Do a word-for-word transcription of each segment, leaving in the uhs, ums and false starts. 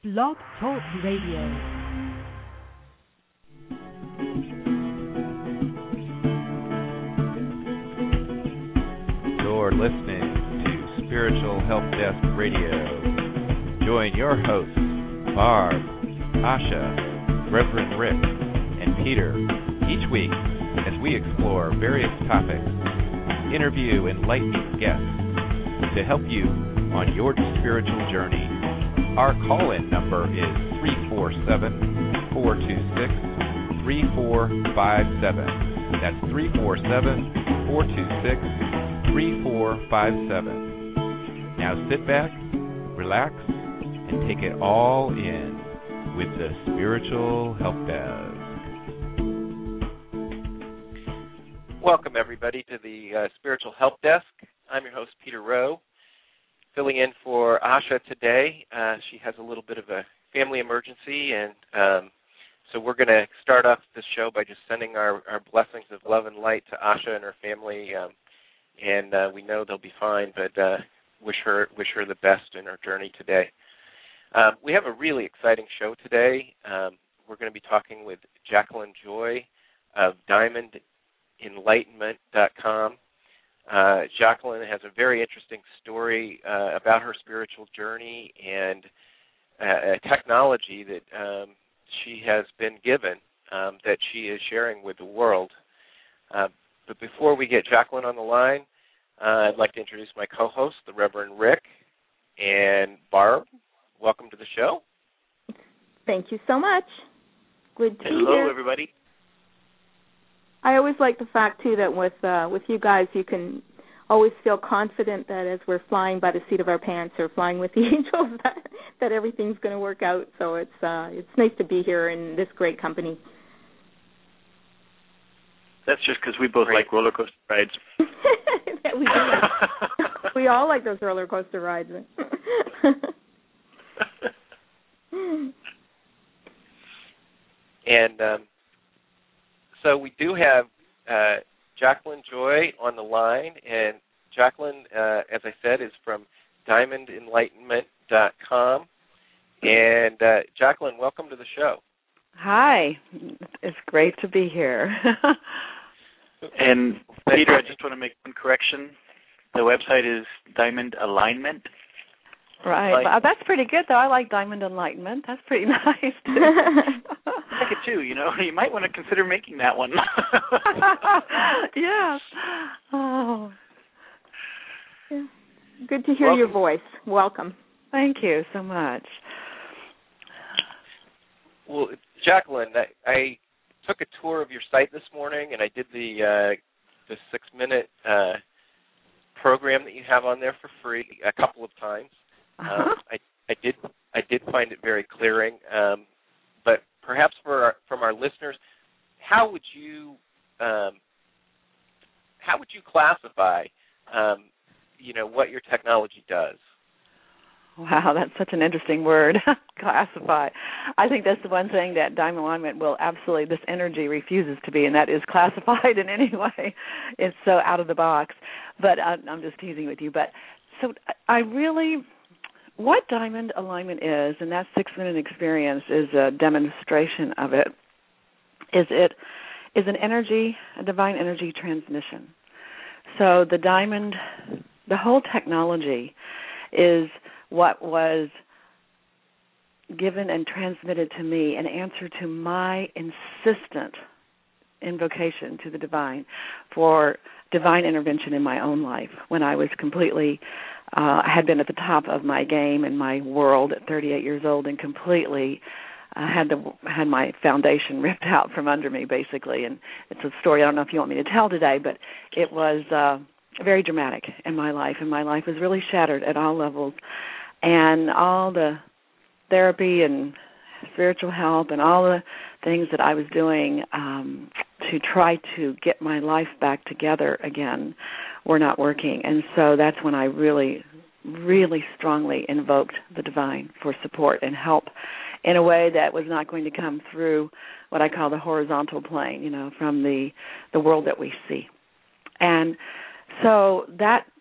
Blog Talk Radio. You're listening to Spiritual Help Desk Radio. Join your hosts, Barb, Asha, Reverend Rick, and Peter, each week as we explore various topics, interview enlightening guests to help you on your spiritual journey. Our call-in number is three four seven, four two six, three four five seven. That's three four seven, four two six, three four five seven. Now sit back, relax, and take it all in with the Spiritual Help Desk. Welcome, everybody, to the uh, Spiritual Help Desk. I'm your host, Peter Rowe, filling in for Asha today. Uh, she has a little bit of a family emergency, and um, so we're going to start off this show by just sending our, our blessings of love and light to Asha and her family, um, and uh, we know they'll be fine, but uh, wish her wish her the best in her journey today. Um, we have a really exciting show today. Um, we're going to be talking with Jacqueline Joy of Diamond Enlightenment dot com. Uh, Jacqueline has a very interesting story uh, about her spiritual journey and uh, a technology that um, she has been given um, that she is sharing with the world. Uh, but before we get Jacqueline on the line, uh, I'd like to introduce my co-host, the Reverend Rick, and Barb. Welcome to the show. Thank you so much. Good to be Hello, here. everybody. I always like the fact, too, that with uh, with you guys, you can always feel confident that as we're flying by the seat of our pants or flying with the angels, that, that everything's going to work out. So it's uh, it's nice to be here in this great company. That's just because we both like roller coaster rides. we do. We all like those roller coaster rides. And um, so we do have uh, Jacqueline Joy on the line, and Jacqueline, uh, as I said, is from Diamond Enlightenment dot com. And uh, Jacqueline, welcome to the show. Hi. It's great to be here. And Peter, I just want to make one correction. The website is Diamond Alignment. Right. Well, that's pretty good, though. I like Diamond Enlightenment. That's pretty nice, too. I like it, too. You know, you might want to consider making that one. Yes. Oh. Yeah. Good to hear Welcome. your voice. Welcome. Thank you so much. Well, Jacqueline, I, I took a tour of your site this morning, and I did the uh, the six-minute uh, program that you have on there for free a couple of times. Uh-huh. Um, I, I did I did find it very clearing, um, but perhaps for our, from our listeners, how would you um, how would you classify um, you know what your technology does? Wow, that's such an interesting word, classify. I think that's the one thing that Diamond Alignment will absolutely, this energy refuses to be, and that is classified in any way. It's so out of the box. But I, I'm just teasing with you. But so I really, what Diamond Alignment is, and that six-minute experience is a demonstration of it, is it is an energy, a divine energy transmission. So the Diamond, the whole technology is what was given and transmitted to me in answer to my insistent invocation to the divine for divine intervention in my own life when I was completely, uh, I had been at the top of my game in my world at thirty-eight years old and completely uh, had the had my foundation ripped out from under me, basically. And it's a story I don't know if you want me to tell today, but it was uh, very dramatic in my life, and my life was really shattered at all levels. And all the therapy and spiritual help and all the things that I was doing um, to try to get my life back together again were not working. And so that's when I really, really strongly invoked the divine for support and help in a way that was not going to come through what I call the horizontal plane, you know, from the, the world that we see. And so that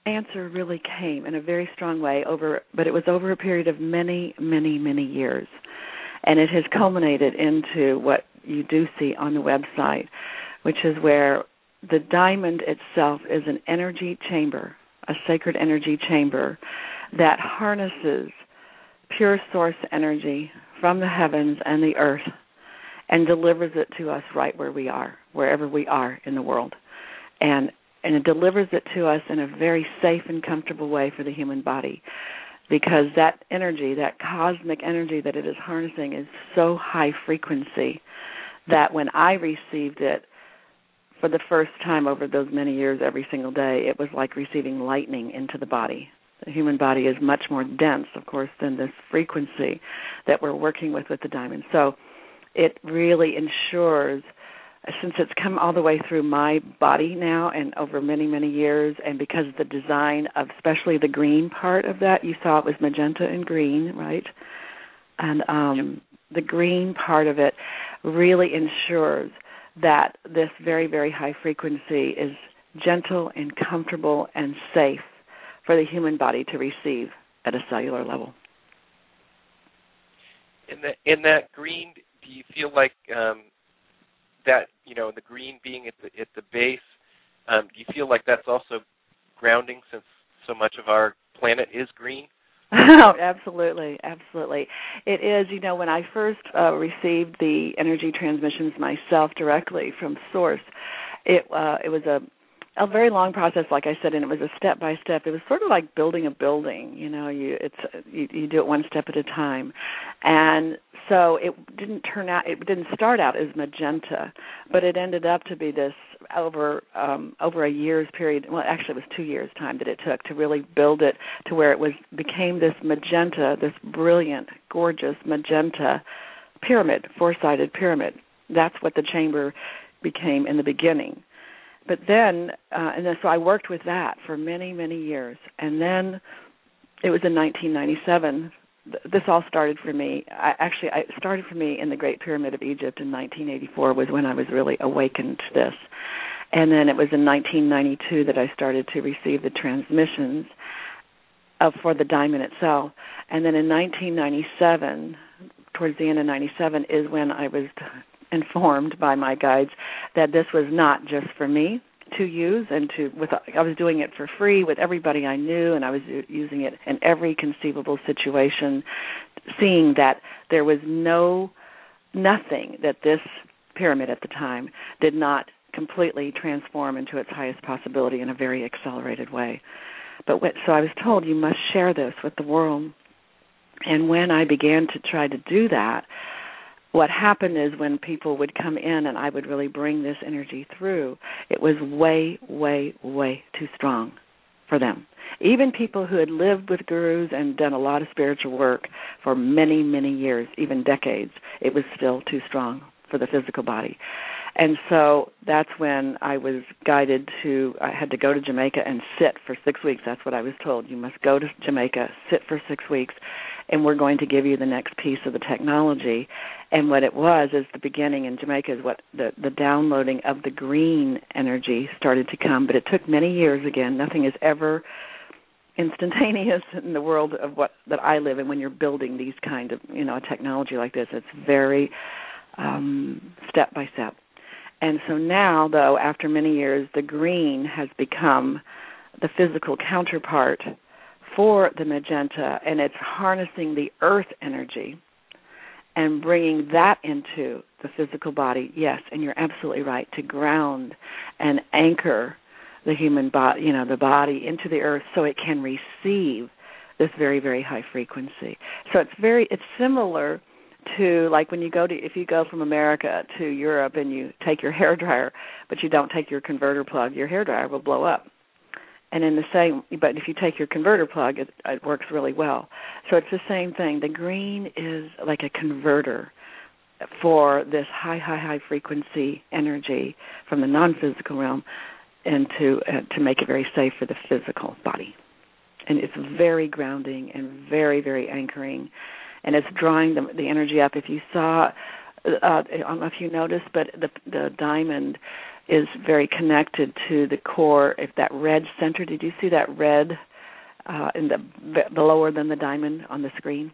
answer really came in a very strong way over, but it was over a period of many, many, many years. And it has culminated into what you do see on the website, which is where the diamond itself is an energy chamber, a sacred energy chamber that harnesses pure source energy from the heavens and the earth and delivers it to us right where we are, wherever we are in the world. And and it delivers it to us in a very safe and comfortable way for the human body, because that energy, that cosmic energy that it is harnessing is so high frequency that when I received it for the first time over those many years every single day, it was like receiving lightning into the body. The human body is much more dense, of course, than this frequency that we're working with with the diamond. So it really ensures, since it's come all the way through my body now and over many, many years, and because of the design of especially the green part of that, you saw it was magenta and green, right? And um, yep. The green part of it really ensures that this very, very high frequency is gentle and comfortable and safe for the human body to receive at a cellular level. In, the, in that green, do you feel like um, that, you know, the green being at the at the base, um, do you feel like that's also grounding, since so much of our planet is green? Oh, absolutely, absolutely. It is, you know, when I first uh, received the energy transmissions myself directly from Source, it uh, it was a a very long process, like I said, and it was a step by step. It was sort of like building a building. You know, you it's you, you do it one step at a time, and so it didn't turn out. It didn't start out as magenta, but it ended up to be this over um, over a year's period. Well, actually, it was two years' time that it took to really build it to where it was became this magenta, this brilliant, gorgeous magenta pyramid, four-sided pyramid. That's what the chamber became in the beginning. But then, uh, and then, so I worked with that for many, many years. And then it was in nineteen ninety-seven. This all started for me. I, actually, it started for me in the Great Pyramid of Egypt in nineteen eighty-four was when I was really awakened to this. And then it was in nineteen ninety-two that I started to receive the transmissions of, for the diamond itself. And then in nineteen ninety-seven, towards the end of ninety-seven, is when I was informed by my guides that this was not just for me to use and to with I was doing it for free with everybody I knew, and I was using it in every conceivable situation, seeing that there was no nothing that this pyramid at the time did not completely transform into its highest possibility in a very accelerated way. But what, so I was told, you must share this with the world. And when I began to try to do that, what happened is when people would come in and I would really bring this energy through, it was way, way, way too strong for them. Even people who had lived with gurus and done a lot of spiritual work for many, many years, even decades, it was still too strong for the physical body. And so that's when I was guided to, I had to go to Jamaica and sit for six weeks. That's what I was told. You must go to Jamaica, sit for six weeks, and we're going to give you the next piece of the technology. And what it was is the beginning in Jamaica is what the, the downloading of the green energy started to come. But it took many years again. Nothing is ever instantaneous in the world of what that I live in when you're building these kind of, you know, technology like this. It's very um, step by step. And so now, though, after many years, the green has become the physical counterpart for the magenta, and it's harnessing the earth energy and bringing that into the physical body. Yes, and you're absolutely right, to ground and anchor the human body, you know, the body into the earth so it can receive this very, very high frequency. So it's very, it's similar to like when you go to, if you go from America to Europe and you take your hairdryer, but you don't take your converter plug, your hairdryer will blow up. And in the same, but if you take your converter plug, it, it works really well. So it's the same thing. The green is like a converter for this high, high, high frequency energy from the non-physical realm, and to uh, to make it very safe for the physical body. And it's very grounding and very, very anchoring. And it's drawing the, the energy up. If you saw, uh, I don't know if you noticed, but the, the diamond is very connected to the core. If that red center, did you see that red uh, in the, the lower than the diamond on the screen?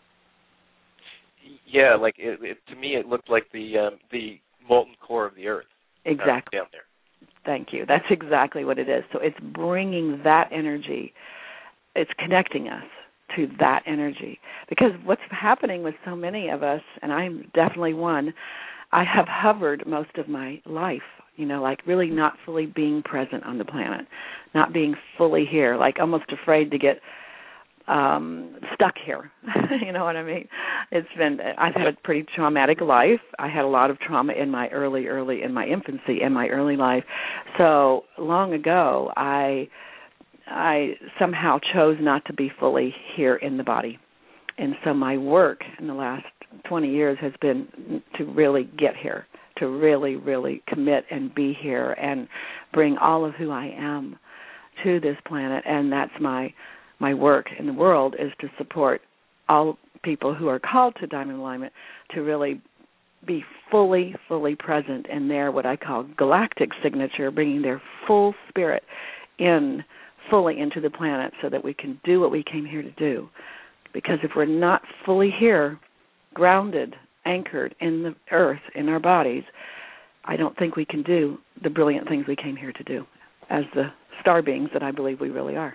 Yeah, like it, it, to me, it looked like the um, the molten core of the Earth. Exactly. Uh, down there. Thank you. That's exactly what it is. So it's bringing that energy. It's connecting us to that energy. Because what's happening with so many of us, and I'm definitely one, I have hovered most of my life, you know, like really not fully being present on the planet, not being fully here, like almost afraid to get um, stuck here. You know what I mean? It's been, I've had a pretty traumatic life. I had a lot of trauma in my early, early, in my infancy, in my early life. So long ago, I, I somehow chose not to be fully here in the body. And so my work in the last twenty years has been to really get here, to really, really commit and be here and bring all of who I am to this planet. And that's my my work in the world, is to support all people who are called to Diamond Alignment to really be fully, fully present in their what I call galactic signature, bringing their full spirit in fully into the planet so that we can do what we came here to do. Because if we're not fully here, grounded, anchored in the earth, in our bodies, I don't think we can do the brilliant things we came here to do as the star beings that I believe we really are.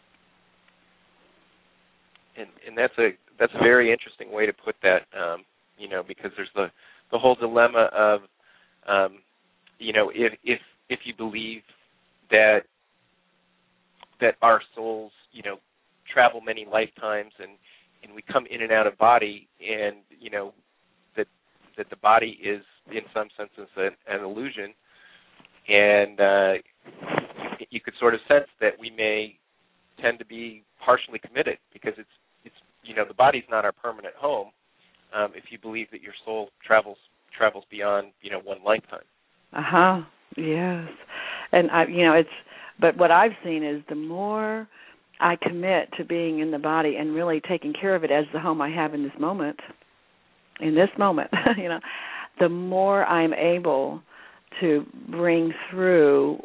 And, and that's a that's a very interesting way to put that, um, you know, because there's the, the whole dilemma of, um, you know, if if if you believe that that our souls, you know, travel many lifetimes and, and we come in and out of body, and, you know, that that the body is in some senses an, an illusion, and uh, you, you could sort of sense that we may tend to be partially committed because it's it's you know, the body's not our permanent home. Um, if you believe that your soul travels travels beyond, you know, one lifetime. Uh huh. Yes, and I, you know, it's. But what I've seen is the more I commit to being in the body and really taking care of it as the home I have in this moment, in this moment, you know, the more I'm able to bring through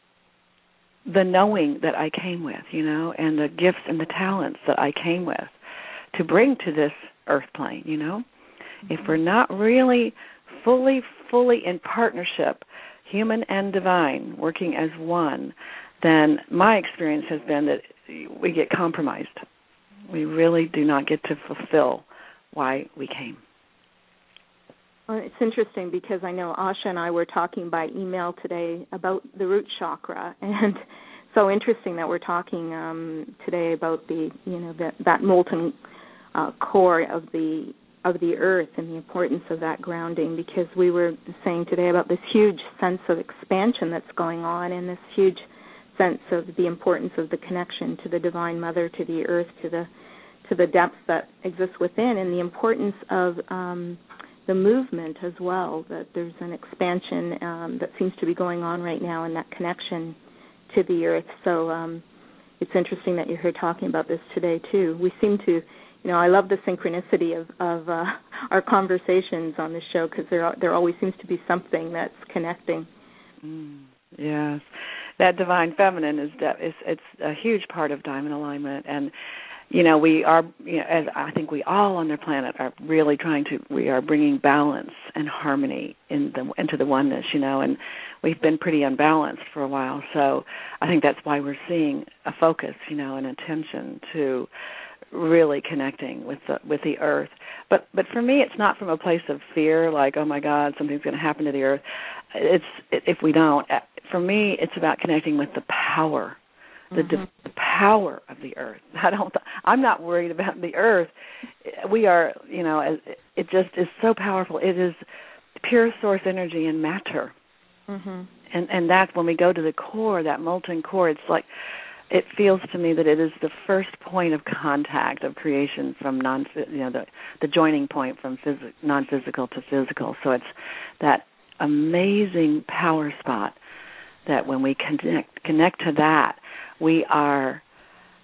the knowing that I came with, you know, and the gifts and the talents that I came with to bring to this earth plane, you know. Mm-hmm. If we're not really fully, fully in partnership, human and divine, working as one, then my experience has been that we get compromised. We really do not get to fulfill why we came. Well, it's interesting because I know Asha and I were talking by email today about the root chakra, and so interesting that we're talking um, today about the, you know, that that molten uh, core of the of the earth and the importance of that grounding, because we were saying today about this huge sense of expansion that's going on, and this huge sense of the importance of the connection to the Divine Mother, to the earth, to the to the depths that exist within, and the importance of um, the movement as well, that there's an expansion um, that seems to be going on right now in that connection to the earth. So um, it's interesting that you're here talking about this today, too. We seem to, you know, I love the synchronicity of, of uh, our conversations on this show, because there, there always seems to be something that's connecting. Mm, yes. That divine feminine is, de- is it's a huge part of Diamond Alignment, and you know we are, you know, as I think we all on the planet are really trying to. We are bringing balance and harmony in the into the oneness, you know, and we've been pretty unbalanced for a while. So I think that's why we're seeing a focus, you know, and attention to really connecting with the with the earth. But but for me, it's not from a place of fear, like, oh my God, something's going to happen to the earth. It's if we don't. For me, it's about connecting with the power, the, mm-hmm. the power of the earth. I don't. I'm not worried about the earth. We are, you know, it just is so powerful. It is pure source energy and matter, mm-hmm. and and that's when we go to the core, that molten core. It's like, it feels to me that it is the first point of contact of creation from non, you know, the the joining point from phys- non-physical to physical. So it's that amazing power spot that when we connect connect to that, we are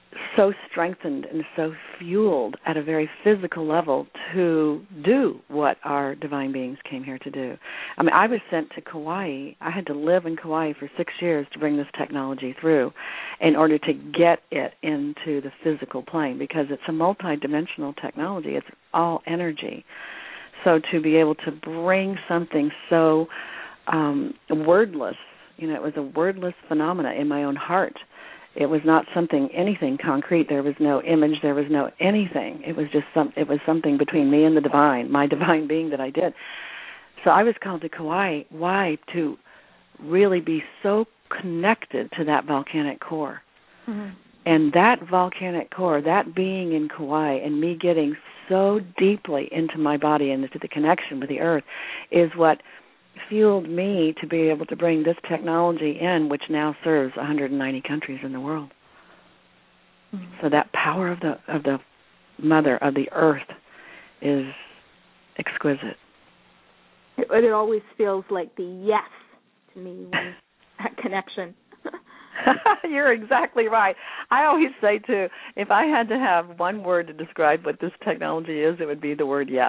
so strengthened and so fueled at a very physical level to do what our divine beings came here to do. I mean, I was sent to Kauai. I had to live in Kauai for six years to bring this technology through in order to get it into the physical plane, because it's a multidimensional technology. It's all energy. So to be able to bring something so um, wordless, you know, it was a wordless phenomena in my own heart. It was not something, anything concrete. There was no image. There was no anything. It was just some. It was something between me and the divine, my divine being that I did. So I was called to Kauai. Why? To really be so connected to that volcanic core. Mm-hmm. And that volcanic core, that being in Kauai, and me getting so deeply into my body and into the connection with the earth is what fueled me to be able to bring this technology in, which now serves one hundred ninety countries in the world. Mm-hmm. So that power of the of the mother of the earth is exquisite. It, it always feels like the yes to me when that connection. You're exactly right. I always say too, if I had to have one word to describe what this technology is, it would be the word yes.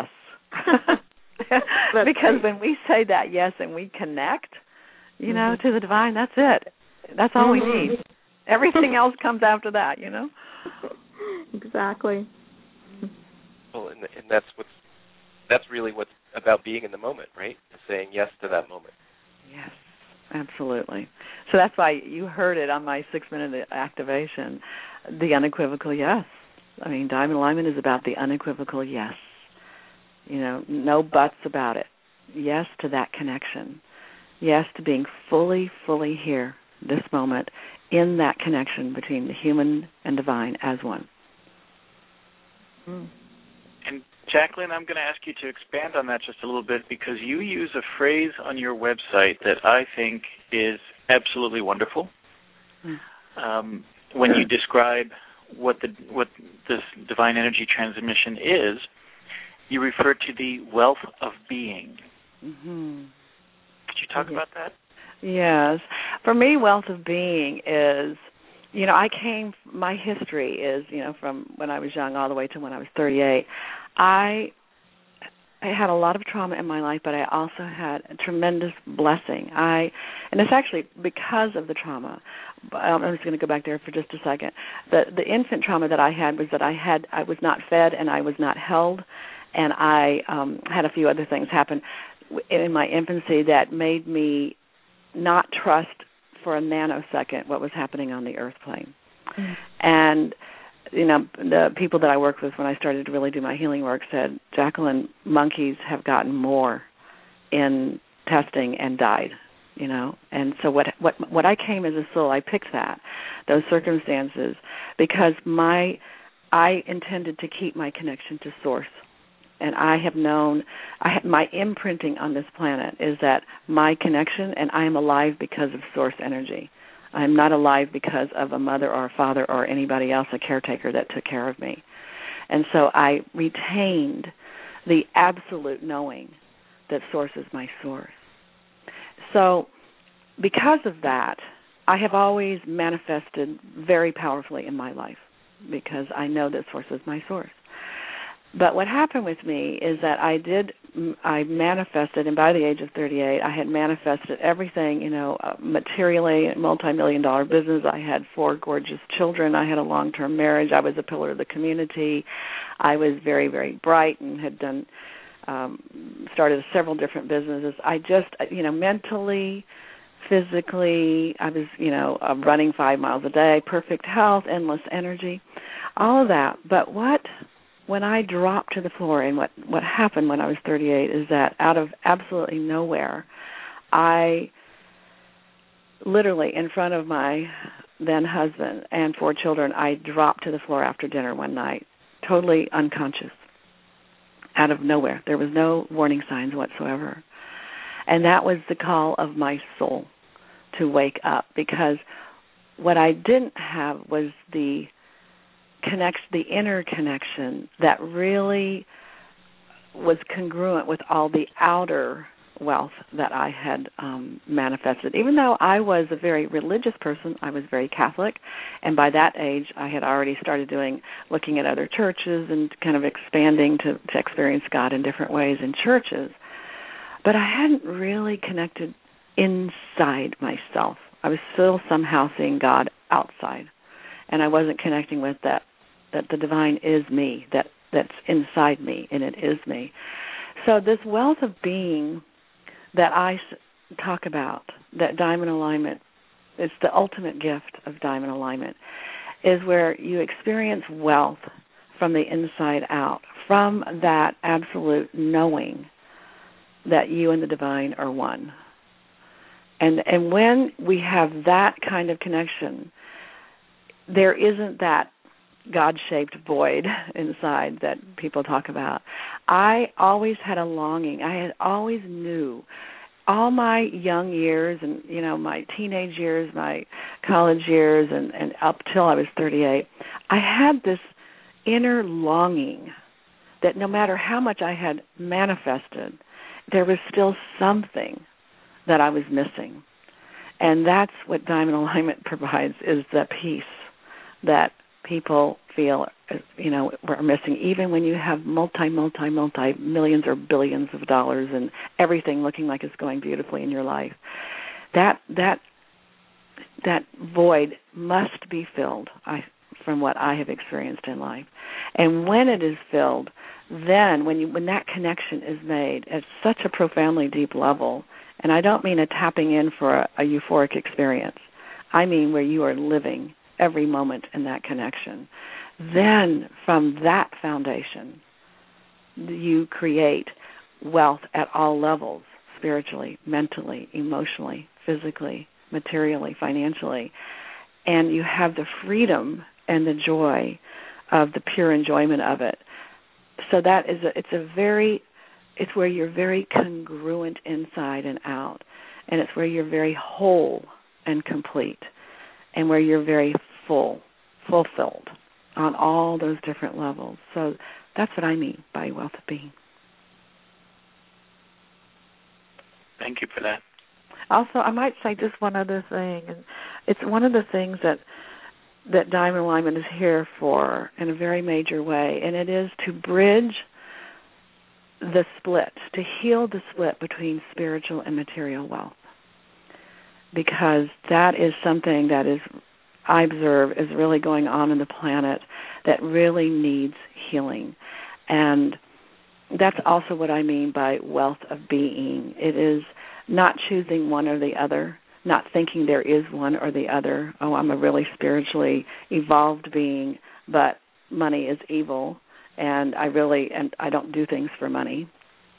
Because when we say that yes and we connect, you know, mm-hmm. to the divine, that's it. That's all mm-hmm. we need. Everything else comes after that, you know. Exactly. Well, and, and that's what's that's really what's about being in the moment, right? Saying yes to that moment. Yes, absolutely. So that's why you heard it on my six-minute activation, the unequivocal yes. I mean, Diamond Alignment is about the unequivocal yes. You know, no buts about it. Yes to that connection. Yes to being fully, fully here, this moment, in that connection between the human and divine as one. Mm. And Jacqueline, I'm going to ask you to expand on that just a little bit, because you use a phrase on your website that I think is absolutely wonderful. Mm. Um, when you describe what the what this divine energy transmission is, you refer to the wealth of being. Mm-hmm. Could you talk yes. about that? Yes. For me, wealth of being is, you know, I came, my history is, you know, from when I was young all the way to when I was thirty-eight. I I had a lot of trauma in my life, but I also had a tremendous blessing. I, and it's actually because of the trauma. I'm just going to go back there for just a second. The the infant trauma that I had was that I had I was not fed and I was not held. And I um, had a few other things happen in my infancy that made me not trust for a nanosecond what was happening on the earth plane. Mm. And, you know, the people that I worked with when I started to really do my healing work said, Jacqueline, monkeys have gotten more in testing and died, you know. And so what, what, what I came as a soul, I picked that, those circumstances, because my I intended to keep my connection to Source. And I have known, I have, my imprinting on this planet is that my connection, and I am alive because of Source energy. I am not alive because of a mother or a father or anybody else, a caretaker that took care of me. And so I retained the absolute knowing that Source is my source. So because of that, I have always manifested very powerfully in my life because I know that Source is my source. But what happened with me is that I did, I manifested, and by the age of thirty-eight, I had manifested everything, you know, uh, materially, multi-million dollar business. I had four gorgeous children. I had a long-term marriage. I was a pillar of the community. I was very, very bright and had done, um, started several different businesses. I just, you know, mentally, physically, I was, you know, uh, running five miles a day, perfect health, endless energy, all of that. But what... When I dropped to the floor, and what, what happened when I was thirty-eight is that out of absolutely nowhere, I literally, in front of my then husband and four children, I dropped to the floor after dinner one night, totally unconscious, out of nowhere. There was no warning signs whatsoever. And that was the call of my soul to wake up, because what I didn't have was the connect the inner connection that really was congruent with all the outer wealth that I had um, manifested. Even though I was a very religious person, I was very Catholic, and by that age I had already started doing, looking at other churches and kind of expanding to, to experience God in different ways in churches. But I hadn't really connected inside myself. I was still somehow seeing God outside, and I wasn't connecting with that, that the divine is me, that that's inside me, and it is me. So this wealth of being that I talk about, that diamond alignment, it's the ultimate gift of diamond alignment, is where you experience wealth from the inside out, from that absolute knowing that you and the divine are one. And and when we have that kind of connection, there isn't that God-shaped void inside that people talk about. I always had a longing. I had always knew all my young years and, you know, my teenage years, my college years, and, and up till I was thirty-eight, I had this inner longing that no matter how much I had manifested, there was still something that I was missing. And that's what diamond alignment provides, is the peace that people feel, you know, are missing, even when you have multi, multi, multi millions or billions of dollars and everything looking like it's going beautifully in your life. That that that void must be filled, I, from what I have experienced in life. And when it is filled, then when you when that connection is made at such a profoundly deep level, and I don't mean a tapping in for a, a euphoric experience, I mean where you are living every moment in that connection, then from that foundation, you create wealth at all levels, spiritually, mentally, emotionally, physically, materially, financially, and you have the freedom and the joy of the pure enjoyment of it. So that is a, it's a very, it's where you're very congruent inside and out, and it's where you're very whole and complete, and where you're very full, fulfilled on all those different levels. So that's what I mean by wealth of being. Thank you for that. Also, I might say just one other thing, and it's one of the things that that Diamond Alignment is here for in a very major way, and it is to bridge the split, to heal the split between spiritual and material wealth, because that is something that is, I observe, is really going on in the planet that really needs healing. And that's also what I mean by wealth of being. It is not choosing one or the other, not thinking there is one or the other. Oh, I'm a really spiritually evolved being, but money is evil, and I really and I don't do things for money.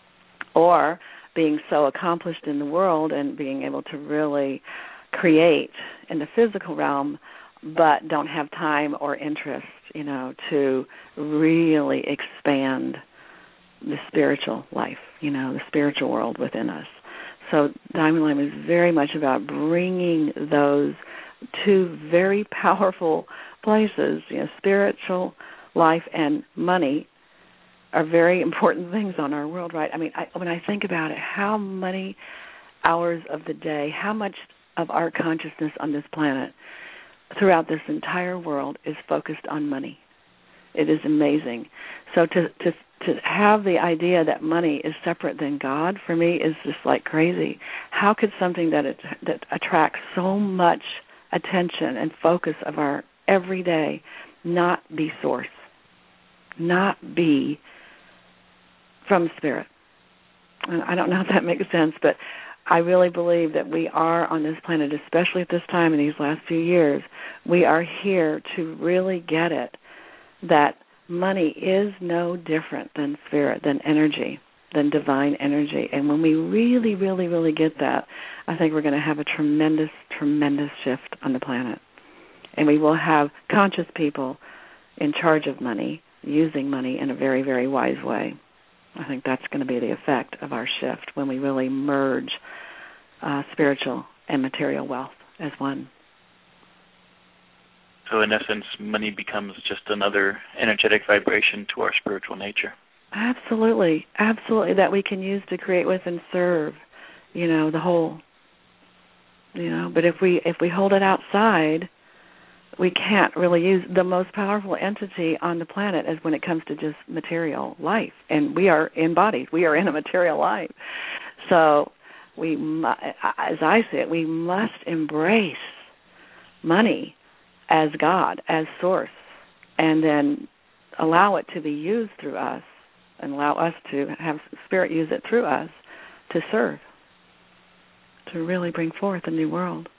Or being so accomplished in the world and being able to really create in the physical realm, but don't have time or interest, you know, to really expand the spiritual life, you know, the spiritual world within us. So Diamond Alignment is very much about bringing those two very powerful places, you know, spiritual life and money are very important things on our world, right? I mean, I, when I think about it, how many hours of the day, how much of our consciousness on this planet throughout this entire world is focused on money. It is amazing. So to to to have the idea that money is separate than God, for me, is just like crazy. How could something that it, that attracts so much attention and focus of our everyday not be source, not be from spirit? And I don't know if that makes sense, but I really believe that we are on this planet, especially at this time in these last few years, we are here to really get it, that money is no different than spirit, than energy, than divine energy. And when we really, really, really get that, I think we're going to have a tremendous, tremendous shift on the planet. And we will have conscious people in charge of money, using money in a very, very wise way. I think that's going to be the effect of our shift when we really merge uh, spiritual and material wealth as one. So in essence, money becomes just another energetic vibration to our spiritual nature. Absolutely, absolutely, that we can use to create with and serve you know, the whole, you know. But if we if we hold it outside, we can't really use the most powerful entity on the planet as when it comes to just material life. And we are embodied. We are in a material life. So we, as I see it, we must embrace money as God, as source, and then allow it to be used through us and allow us to have Spirit use it through us to serve, to really bring forth a new world.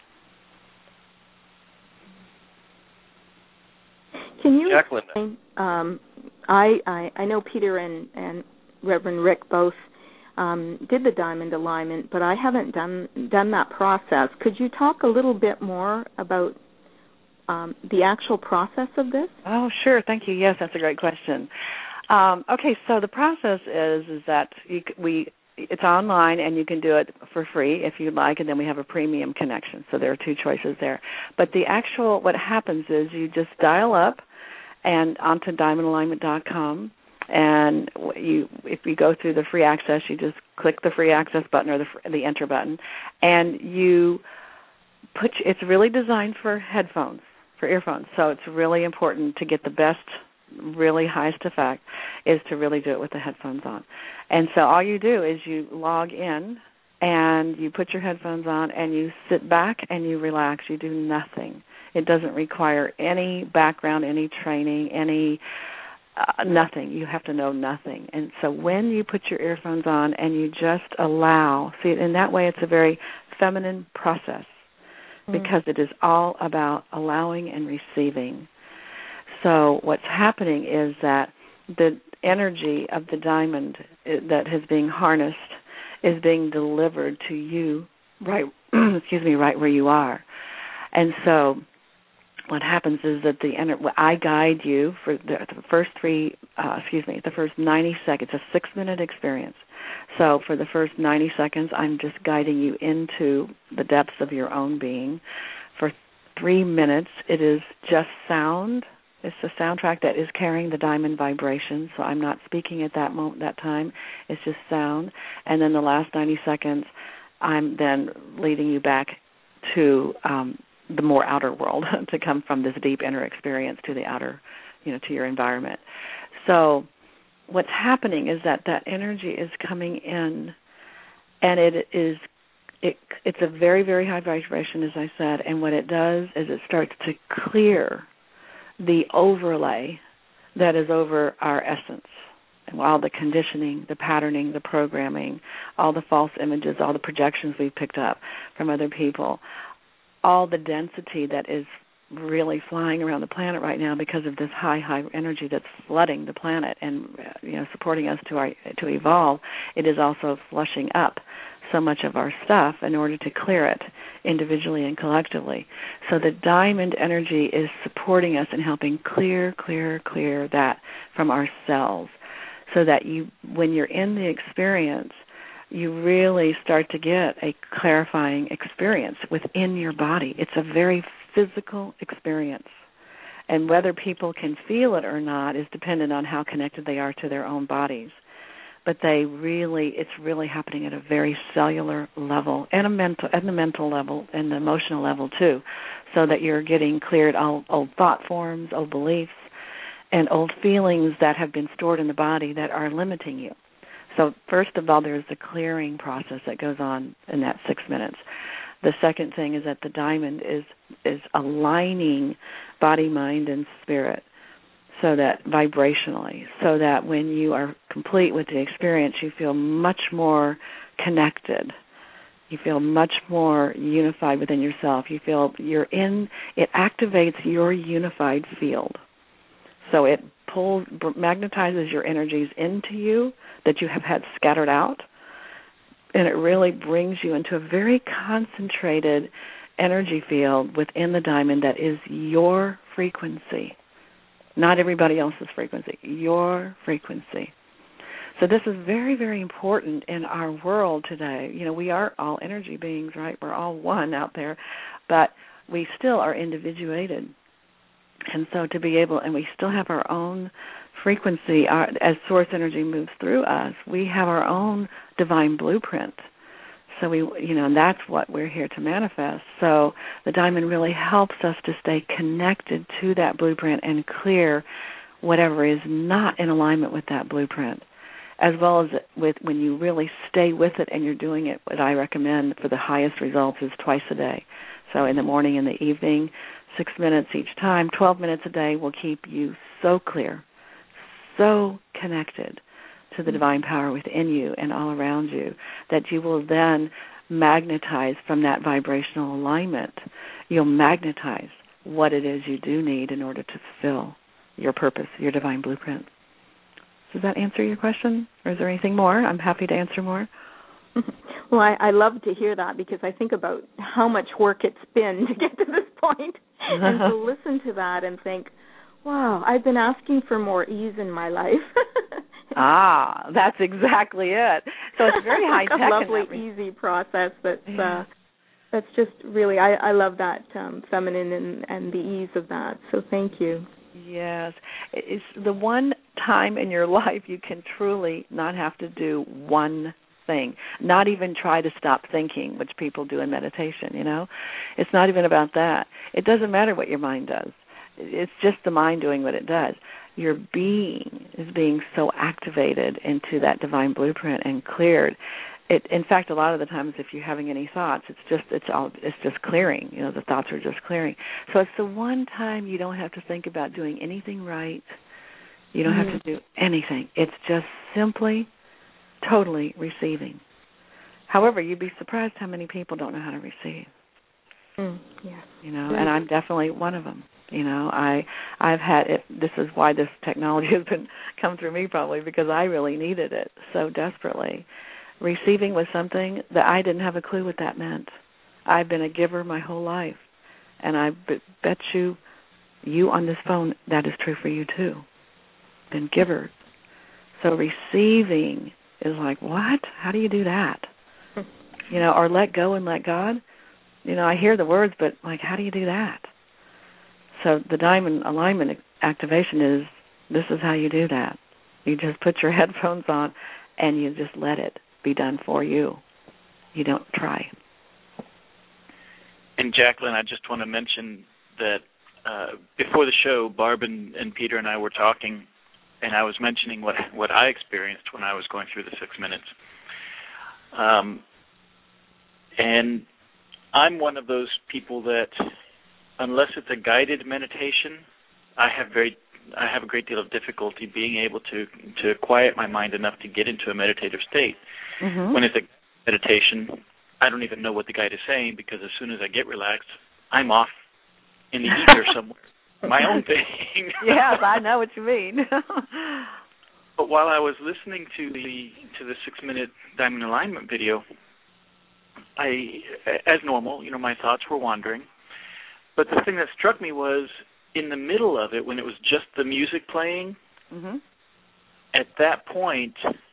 Can you Jacqueline. explain, um, I, I I know Peter and, and Reverend Rick both um, did the diamond alignment, but I haven't done done that process. Could you talk a little bit more about um, the actual process of this? Oh, sure. Thank you. Yes, that's a great question. Um, okay, so the process is is that you, we it's online and you can do it for free if you'd like, and then we have a premium connection. So there are two choices there. But the actual what happens is you just dial up and onto diamond alignment dot com, and you if you go through the free access, you just click the free access button or the the enter button, and you put it's really designed for headphones, for earphones. So it's really important to get the best, really highest effect is to really do it with the headphones on. And so all you do is you log in and you put your headphones on and you sit back and you relax. You do nothing. It doesn't require any background, any training, any uh, nothing. You have to know nothing. And so when you put your earphones on and you just allow, see, in that way it's a very feminine process mm-hmm. because it is all about allowing and receiving. So what's happening is that the energy of the diamond that is being harnessed is being delivered to you right, excuse me, right where you are. And so what happens is that the I guide you for the, the first three, uh, excuse me, the first ninety seconds. It's a six-minute experience. So for the first ninety seconds, I'm just guiding you into the depths of your own being. For three minutes, it is just sound. It's the soundtrack that is carrying the diamond vibration. So I'm not speaking at that moment, that time. It's just sound. And then the last ninety seconds, I'm then leading you back to um, the more outer world to come from this deep inner experience to the outer, you know, to your environment. So what's happening is that that energy is coming in, and it is it it's a very, very high vibration, as I said, and what it does is it starts to clear the overlay that is over our essence. And all the conditioning, the patterning, the programming, all the false images, all the projections we've picked up from other people, all the density that is really flying around the planet right now because of this high, high energy that's flooding the planet and, you know, supporting us to our, to evolve, it is also flushing up so much of our stuff in order to clear it individually and collectively. So the diamond energy is supporting us and helping clear, clear, clear that from ourselves, so that you, when you're in the experience, you really start to get a clarifying experience within your body. It's a very physical experience. And whether people can feel it or not is dependent on how connected they are to their own bodies. But they really, it's really happening at a very cellular level and a mental, at the mental level and the emotional level too, so that you're getting cleared all old thought forms, old beliefs, and old feelings that have been stored in the body that are limiting you. So first of all, there's the clearing process that goes on in that six minutes. The second thing is that the diamond is is aligning body, mind, and spirit, so that vibrationally, so that when you are complete with the experience, you feel much more connected. You feel much more unified within yourself. You feel you're in, it activates your unified field. So it pulls, magnetizes your energies into you that you have had scattered out, and it really brings you into a very concentrated energy field within the diamond that is your frequency. Not everybody else's frequency, your frequency. So this is very, very important in our world today. You know, we are all energy beings, right? We're all one out there, but we still are individuated. And so to be able, and we still have our own frequency, our, as source energy moves through us, we have our own divine blueprint. So we, you know, and that's what we're here to manifest. So the diamond really helps us to stay connected to that blueprint and clear whatever is not in alignment with that blueprint, as well as with when you really stay with it and you're doing it. What I recommend for the highest results is twice a day. So in the morning and the evening, six minutes each time, twelve minutes a day will keep you so clear, so connected to the divine power within you and all around you that you will then magnetize from that vibrational alignment. You'll magnetize what it is you do need in order to fulfill your purpose, your divine blueprint. Does that answer your question? Or is there anything more? I'm happy to answer more. Well, I, I love to hear that because I think about how much work it's been to get to this point and to listen to that and think, wow, I've been asking for more ease in my life. Ah, that's exactly it. So it's very high tech. A lovely, easy process that's yeah. uh, that's just really, I, I love that um, feminine and, and the ease of that. So thank you. Yes. It's the one time in your life you can truly not have to do one thing, not even try to stop thinking, which people do in meditation, you know. It's not even about that. It doesn't matter what your mind does. It's just the mind doing what it does. Your being is being so activated into that divine blueprint and cleared. It, in fact, a lot of the times, if you're having any thoughts, it's just it's all it's just clearing. You know, the thoughts are just clearing. So it's the one time you don't have to think about doing anything right. You don't mm-hmm. have to do anything. It's just simply, totally receiving. However, you'd be surprised how many people don't know how to receive. Mm, yeah. You know, and I'm definitely one of them. You know, I, I've had it. This is why this technology has been come through me probably because I really needed it so desperately. Receiving was something that I didn't have a clue what that meant. I've been a giver my whole life, and I b- bet you, you on this phone, that is true for you too. Been givers. So receiving is like, what? How do you do that? You know, or let go and let God. You know, I hear the words, but like, how do you do that? So the diamond alignment activation is, this is how you do that. You just put your headphones on and you just let it be done for you. You don't try. And Jacqueline, I just want to mention that uh, before the show, Barb and, and Peter and I were talking, and I was mentioning what what I experienced when I was going through the six minutes. Um, and I'm one of those people that, unless it's a guided meditation, I have very I have a great deal of difficulty being able to, to quiet my mind enough to get into a meditative state. Mm-hmm. When it's a meditation, I don't even know what the guide is saying because as soon as I get relaxed, I'm off in the ether somewhere, my own thing. Yes, I know what you mean. But while I was listening to the to the six-minute diamond alignment video, I, as normal, you know, my thoughts were wandering. But the thing that struck me was, in the middle of it, when it was just the music playing, mm-hmm. at that point,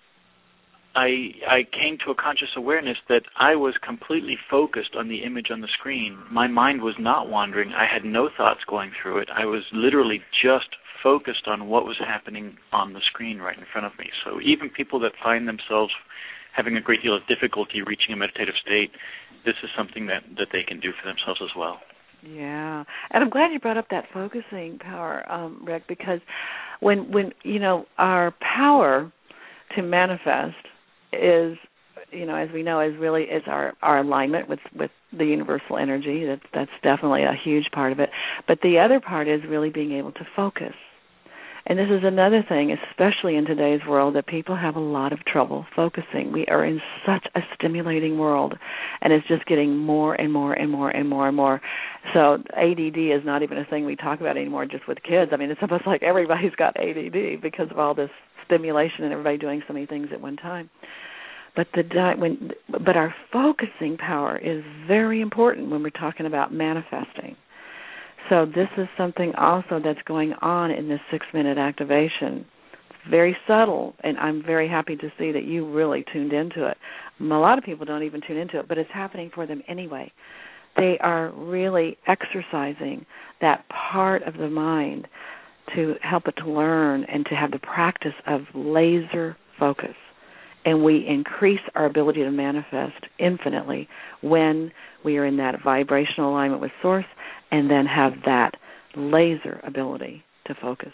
I I came to a conscious awareness that I was completely focused on the image on the screen. My mind was not wandering. I had no thoughts going through it. I was literally just focused on what was happening on the screen right in front of me. So even people that find themselves having a great deal of difficulty reaching a meditative state, this is something that, that they can do for themselves as well. Yeah, and I'm glad you brought up that focusing power, um, Rick, because when, when you know, our power to manifest is, you know, as we know, is really is our, our alignment with, with the universal energy. That's, that's definitely a huge part of it. But the other part is really being able to focus. And this is another thing, especially in today's world, that people have a lot of trouble focusing. We are in such a stimulating world, and it's just getting more and more and more and more and more. So A D D is not even a thing we talk about anymore just with kids. I mean, it's almost like everybody's got A D D because of all this stimulation and everybody doing so many things at one time. But the when but our focusing power is very important when we're talking about manifesting. So this is something also that's going on in this six-minute activation. It's very subtle, and I'm very happy to see that you really tuned into it. A lot of people don't even tune into it, but it's happening for them anyway. They are really exercising that part of the mind to help it to learn and to have the practice of laser focus. and we increase our ability to manifest infinitely when we are in that vibrational alignment with Source and then have that laser ability to focus.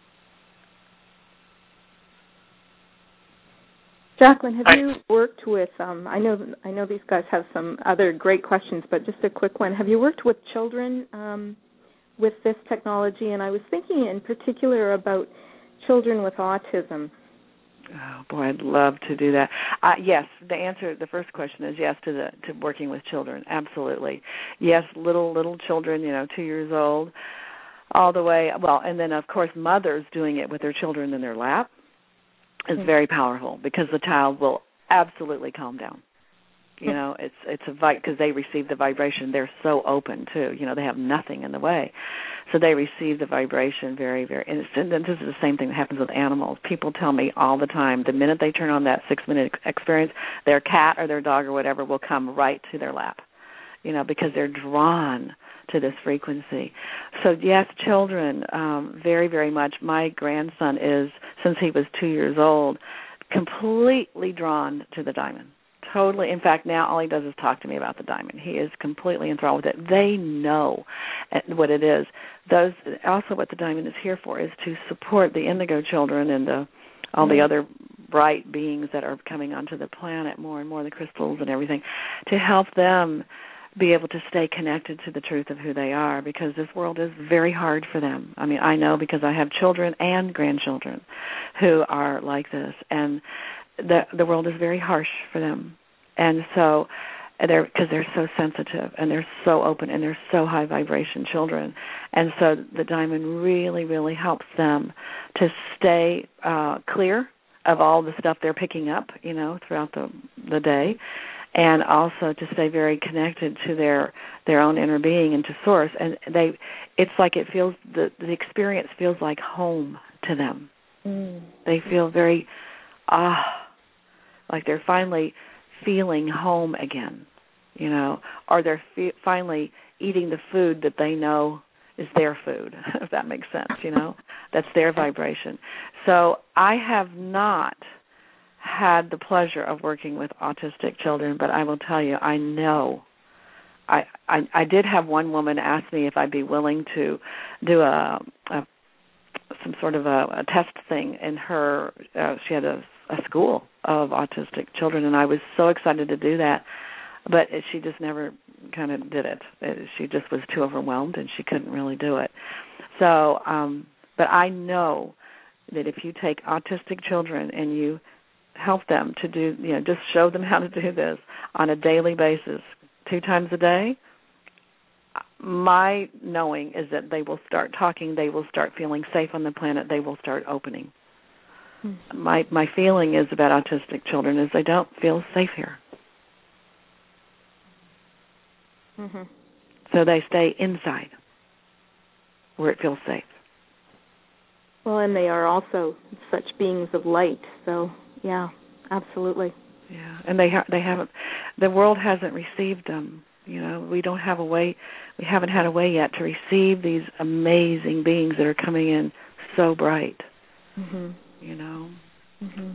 Jacqueline, have you worked with, um, I know I know these guys have some other great questions, but just a quick one. Have you worked with children um, with this technology? And I was thinking in particular about children with autism. Oh boy, I'd love to do that. Uh, yes, the answer, the first question is yes to the to working with children. Absolutely, yes. Little little children, you know, two years old, all the way. Well, and then of course mothers doing it with their children in their lap is mm-hmm. very powerful because the child will absolutely calm down. You know, it's it's a because they receive the vibration. They're so open too. You know, they have nothing in the way, so they receive the vibration very, very. And, it's, and this is the same thing that happens with animals. People tell me all the time, the minute they turn on that six-minute experience, their cat or their dog or whatever will come right to their lap. You know, because they're drawn to this frequency. So yes, children, um, very, very much. My grandson is, since he was two years old, completely drawn to the diamond. Totally. In fact, now all he does is talk to me about the diamond. He is completely enthralled with it. They know what it is. Those also what the diamond is here for is to support the indigo children and the, all the other bright beings that are coming onto the planet more and more, the crystals and everything, to help them be able to stay connected to the truth of who they are, because this world is very hard for them. I mean, I know because I have children and grandchildren who are like this, and the the world is very harsh for them. And so they're because they're so sensitive and they're so open and they're so high vibration children. And so the diamond really, really helps them to stay uh, clear of all the stuff they're picking up, you know, throughout the the day, and also to stay very connected to their their own inner being and to Source. And they, it's like it feels the the experience feels like home to them. Mm. They feel very ah, like they're finally feeling home again, you know, or they're fe- finally eating the food that they know is their food, if that makes sense, you know. That's their vibration. So I have not had the pleasure of working with autistic children, but I will tell you, I know. I I, I did have one woman ask me if I'd be willing to do a, a some sort of a, a test thing in her. Uh, she had a a school of autistic children, and I was so excited to do that, but it, she just never kind of did it. it. She just was too overwhelmed, and she couldn't really do it. So, um, but I know that if you take autistic children and you help them to do, you know, just show them how to do this on a daily basis, two times a day, my knowing is that they will start talking, they will start feeling safe on the planet, they will start opening. My my feeling is about autistic children is they don't feel safe here. Mm-hmm. So they stay inside where it feels safe. Well, and they are also such beings of light. So, yeah, absolutely. Yeah, and they ha- they haven't. The world hasn't received them. You know, we don't have a way. We haven't had a way yet to receive these amazing beings that are coming in so bright. Mm-hmm. You know, mm-hmm.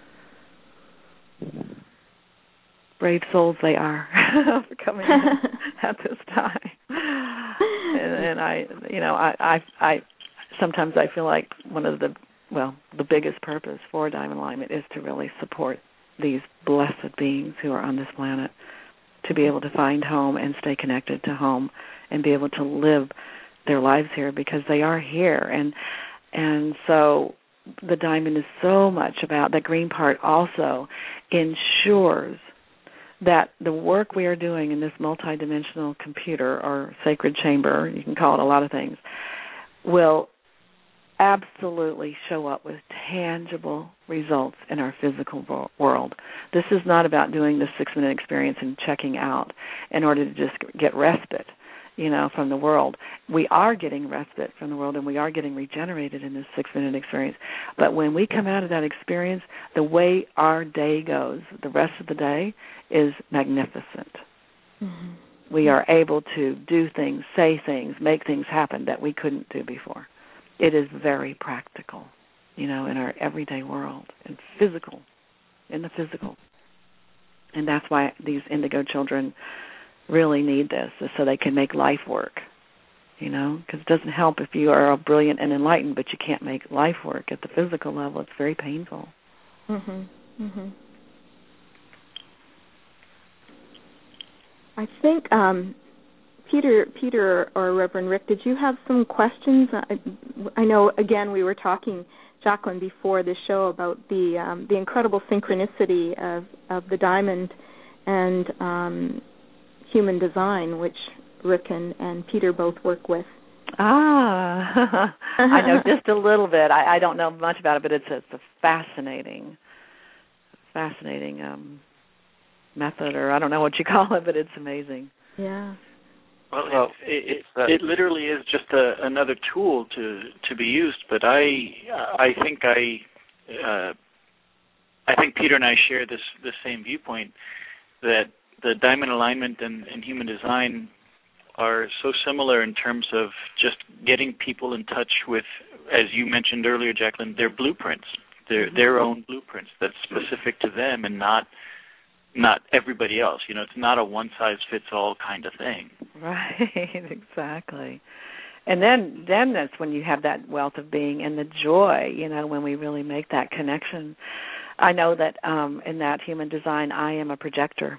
brave souls they are for coming in at this time. And, and I, you know, I, I, I sometimes I feel like one of the, well, the biggest purpose for Diamond Alignment is to really support these blessed beings who are on this planet, to be able to find home and stay connected to home and be able to live their lives here because they are here. And and so the diamond is so much about, the green part also ensures that the work we are doing in this multidimensional computer or sacred chamber, you can call it a lot of things, will absolutely show up with tangible results in our physical world. This is not about doing this six-minute experience and checking out in order to just get respite, you know, from the world. We are getting respite from the world, and we are getting regenerated in this six-minute experience. But when we come out of that experience, the way our day goes, the rest of the day, is magnificent. Mm-hmm. We are able to do things, say things, make things happen that we couldn't do before. It is very practical, you know, in our everyday world and physical in the physical. And that's why these indigo children really need this, is so they can make life work, you know, because it doesn't help if you are brilliant and enlightened, but you can't make life work at the physical level. It's very painful. Mhm. Mhm. I think um, Peter, Peter, or Reverend Rick, did you have some questions? I, I know. Again, we were talking, Jacqueline, before the show about the um, the incredible synchronicity of, of the diamond and um, human design, which Rick and, and Peter both work with. Ah, I know just a little bit. I, I don't know much about it, but it's a, it's a fascinating, fascinating um, method, or I don't know what you call it, but it's amazing. Yeah. Well, well it, it, it, it literally is just a, another tool to, to be used. But I I think I uh, I think Peter and I share this the same viewpoint, that the diamond alignment and, and human design are so similar in terms of just getting people in touch with, as you mentioned earlier, Jacqueline, their blueprints, their mm-hmm. their own blueprints that's specific to them and not not everybody else. You know, it's not a one-size-fits-all kind of thing. Right, exactly. And then then that's when you have that wealth of being and the joy, you know, when we really make that connection. I know that um, in that human design, I am a projector.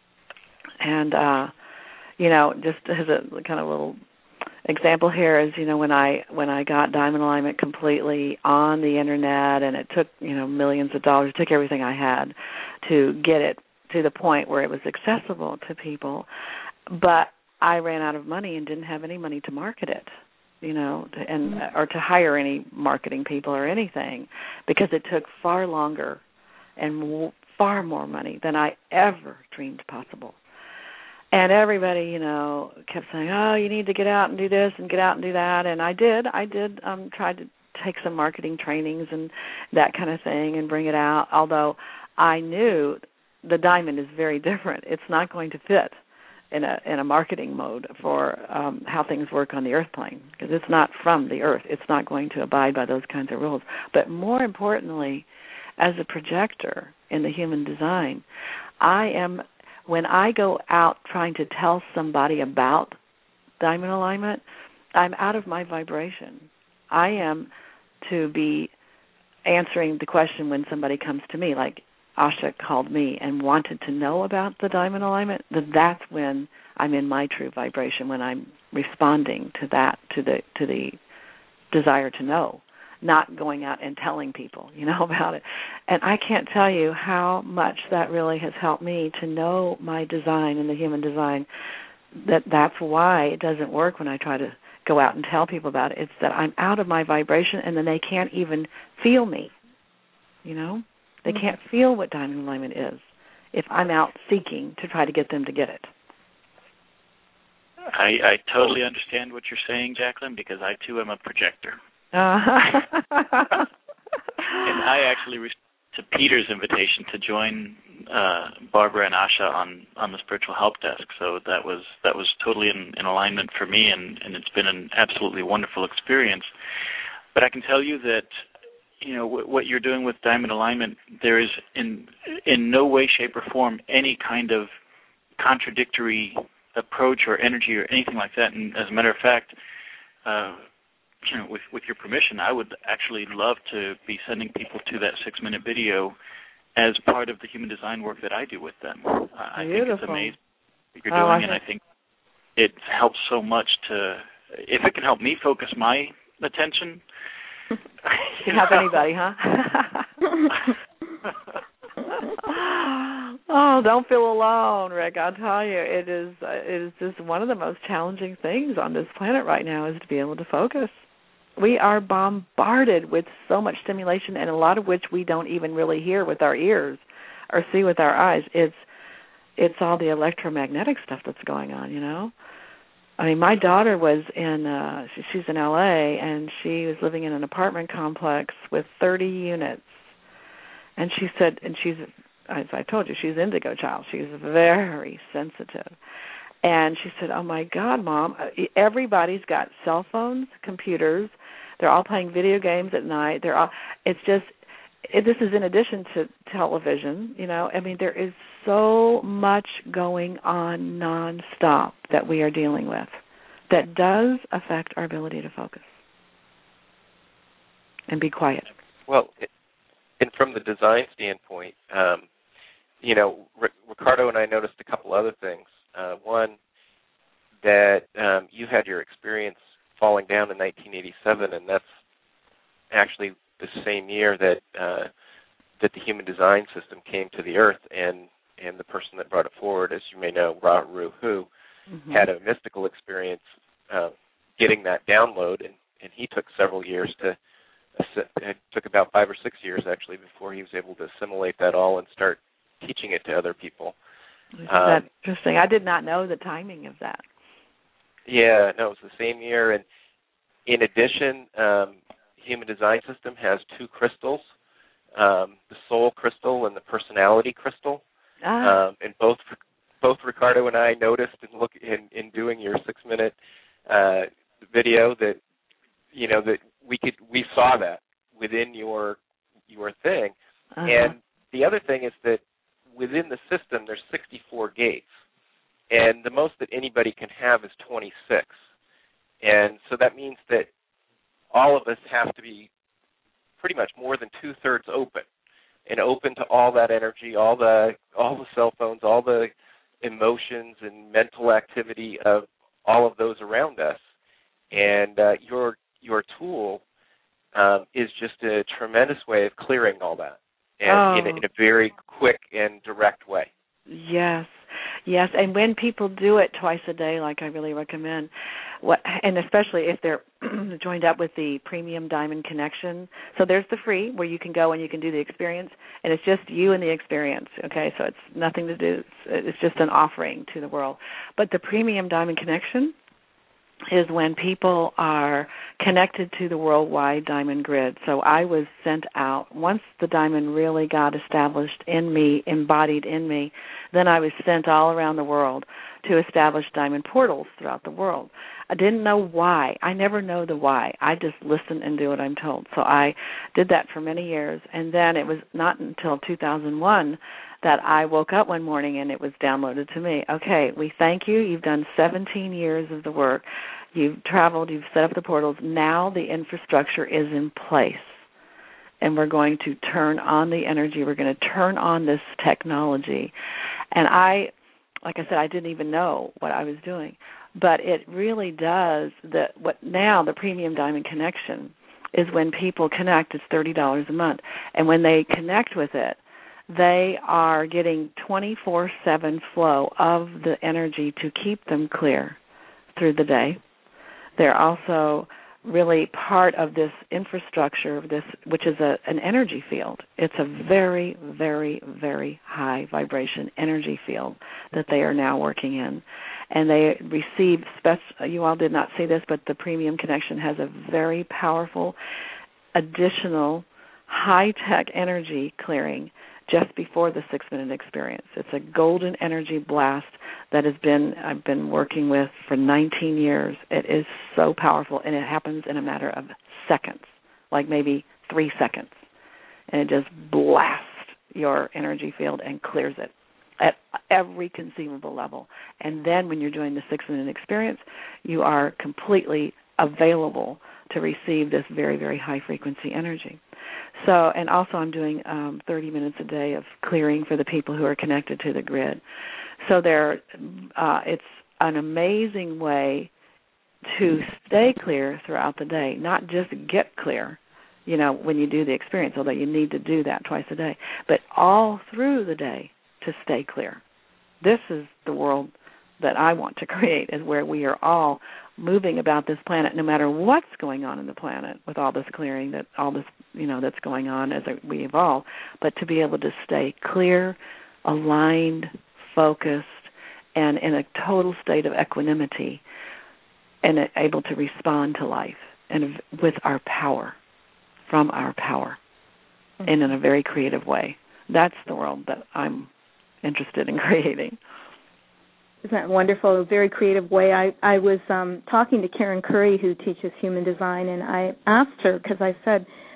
And, uh, you know, just as a kind of little example here is, you know, when I when I got Diamond Alignment completely on the Internet, and it took, you know, millions of dollars, it took everything I had to get it to the point where it was accessible to people. But I ran out of money and didn't have any money to market it, you know, to, and mm-hmm. or to hire any marketing people or anything, because it took far longer and w- far more money than I ever dreamed possible. And everybody, you know, kept saying, oh, you need to get out and do this and get out and do that. And I did. I did um, try to take some marketing trainings and that kind of thing and bring it out, although I knew the diamond is very different. It's not going to fit in a in a marketing mode for um, how things work on the earth plane, because it's not from the earth. It's not going to abide by those kinds of rules. But more importantly, as a projector in the human design, I am, when I go out trying to tell somebody about diamond alignment, I'm out of my vibration. I am to be answering the question when somebody comes to me, like Asha called me and wanted to know about the diamond alignment, that that's when I'm in my true vibration, when I'm responding to that, to the to the desire to know, not going out and telling people, you know, about it. And I can't tell you how much that really has helped me to know my design and the human design, that that's why it doesn't work when I try to go out and tell people about it. It's that I'm out of my vibration, and then they can't even feel me, you know? They can't feel what diamond alignment is if I'm out seeking to try to get them to get it. I, I totally understand what you're saying, Jacqueline, because I, too, am a projector. Uh-huh. And I actually responded to Peter's invitation to join uh, Barbara and Asha on, on the Spiritual Help Desk, so that was that was totally in, in alignment for me, and, and it's been an absolutely wonderful experience. But I can tell you that, you know, what you're doing with diamond alignment, there is in in no way, shape, or form any kind of contradictory approach or energy or anything like that. And as a matter of fact, uh, you know, with with your permission, I would actually love to be sending people to that six-minute video as part of the human design work that I do with them. Uh, I think it's amazing what you're doing, oh, I and I think it helps so much to, if it can help me focus my attention. You can help anybody, huh? Oh, don't feel alone, Rick. I'll tell you, it is uh, it is just one of the most challenging things on this planet right now is to be able to focus. We are bombarded with so much stimulation, and a lot of which we don't even really hear with our ears or see with our eyes. It's it's all the electromagnetic stuff that's going on, you know? I mean, my daughter was in, uh, she, she's in L A, and she was living in an apartment complex with thirty units. And she said, and she's, as I told you, she's indigo child. She's very sensitive. And she said, oh, my God, Mom, everybody's got cell phones, computers. They're all playing video games at night. They're all, it's just, it, this is in addition to television, you know. I mean, there is so much going on nonstop that we are dealing with that does affect our ability to focus and be quiet. Well, it, and from the design standpoint, um, you know, R- Ricardo and I noticed a couple other things. Uh, one, that um, you had your experience falling down in nineteen eighty-seven, and that's actually the same year that uh, that the Human Design System came to the Earth, and, and the person that brought it forward, as you may know, Ra Uru Hu, mm-hmm. had a mystical experience uh, getting that download, and, and he took several years to, it took about five or six years actually before he was able to assimilate that all and start teaching it to other people. Isn't that um, interesting? I did not know the timing of that. Yeah, no, it was the same year, and in addition, um, Human Design System has two crystals, um, the soul crystal and the personality crystal. Ah. Um, and both both Ricardo and I noticed in look in, in doing your six minute uh, video that you know that we could we saw that within your your thing. Uh-huh. And the other thing is that within the system there's sixty-four gates, and the most that anybody can have is twenty-six. And so that means that all of us have to be pretty much more than two-thirds open, and open to all that energy, all the all the cell phones, all the emotions and mental activity of all of those around us. And uh, your your tool um, is just a tremendous way of clearing all that, and oh. in, a, in a very quick and direct way. Yes. Yes, and when people do it twice a day, like I really recommend, what, and especially if they're joined up with the Premium Diamond Connection. So there's the free where you can go and you can do the experience, and it's just you and the experience, okay? So it's nothing to do, it's just an offering to the world. But the Premium Diamond Connection is when people are connected to the worldwide diamond grid. So I was sent out, once the diamond really got established in me, embodied in me, then I was sent all around the world to establish diamond portals throughout the world. I didn't know why. I never know the why. I just listen and do what I'm told. So I did that for many years, and then it was not until two thousand one that I woke up one morning and it was downloaded to me. Okay, we thank you. You've done seventeen years of the work. You've traveled. You've set up the portals. Now the infrastructure is in place, and we're going to turn on the energy. We're going to turn on this technology. And I, like I said, I didn't even know what I was doing. But it really does, the, what now the Premium Diamond Connection is when people connect, it's thirty dollars a month. And when they connect with it, they are getting twenty-four seven flow of the energy to keep them clear through the day. They're also really part of this infrastructure, this which is a, an energy field. It's a very, very, very high vibration energy field that they are now working in. And they receive, spec- you all did not see this, but the Premium Connection has a very powerful additional high-tech energy clearing just before the six-minute experience. It's a golden energy blast that has been I've been working with for nineteen years. It is so powerful, and it happens in a matter of seconds, like maybe three seconds. And it just blasts your energy field and clears it at every conceivable level. And then when you're doing the six-minute experience, you are completely available to receive this very, very high-frequency energy. So, and also I'm doing um, thirty minutes a day of clearing for the people who are connected to the grid. So there, uh, it's an amazing way to stay clear throughout the day, not just get clear, you know, when you do the experience, although you need to do that twice a day, but all through the day to stay clear. This is the world that I want to create, is where we are all moving about this planet, no matter what's going on in the planet, with all this clearing, that all this, you know, that's going on as we evolve, but to be able to stay clear, aligned, focused, and in a total state of equanimity, and able to respond to life and with our power, from our power, mm-hmm. and in a very creative way. That's the world that I'm interested in creating. Isn't that wonderful? A very creative way. I, I was um, talking to Karen Curry, who teaches human design, and I asked her, because I said, you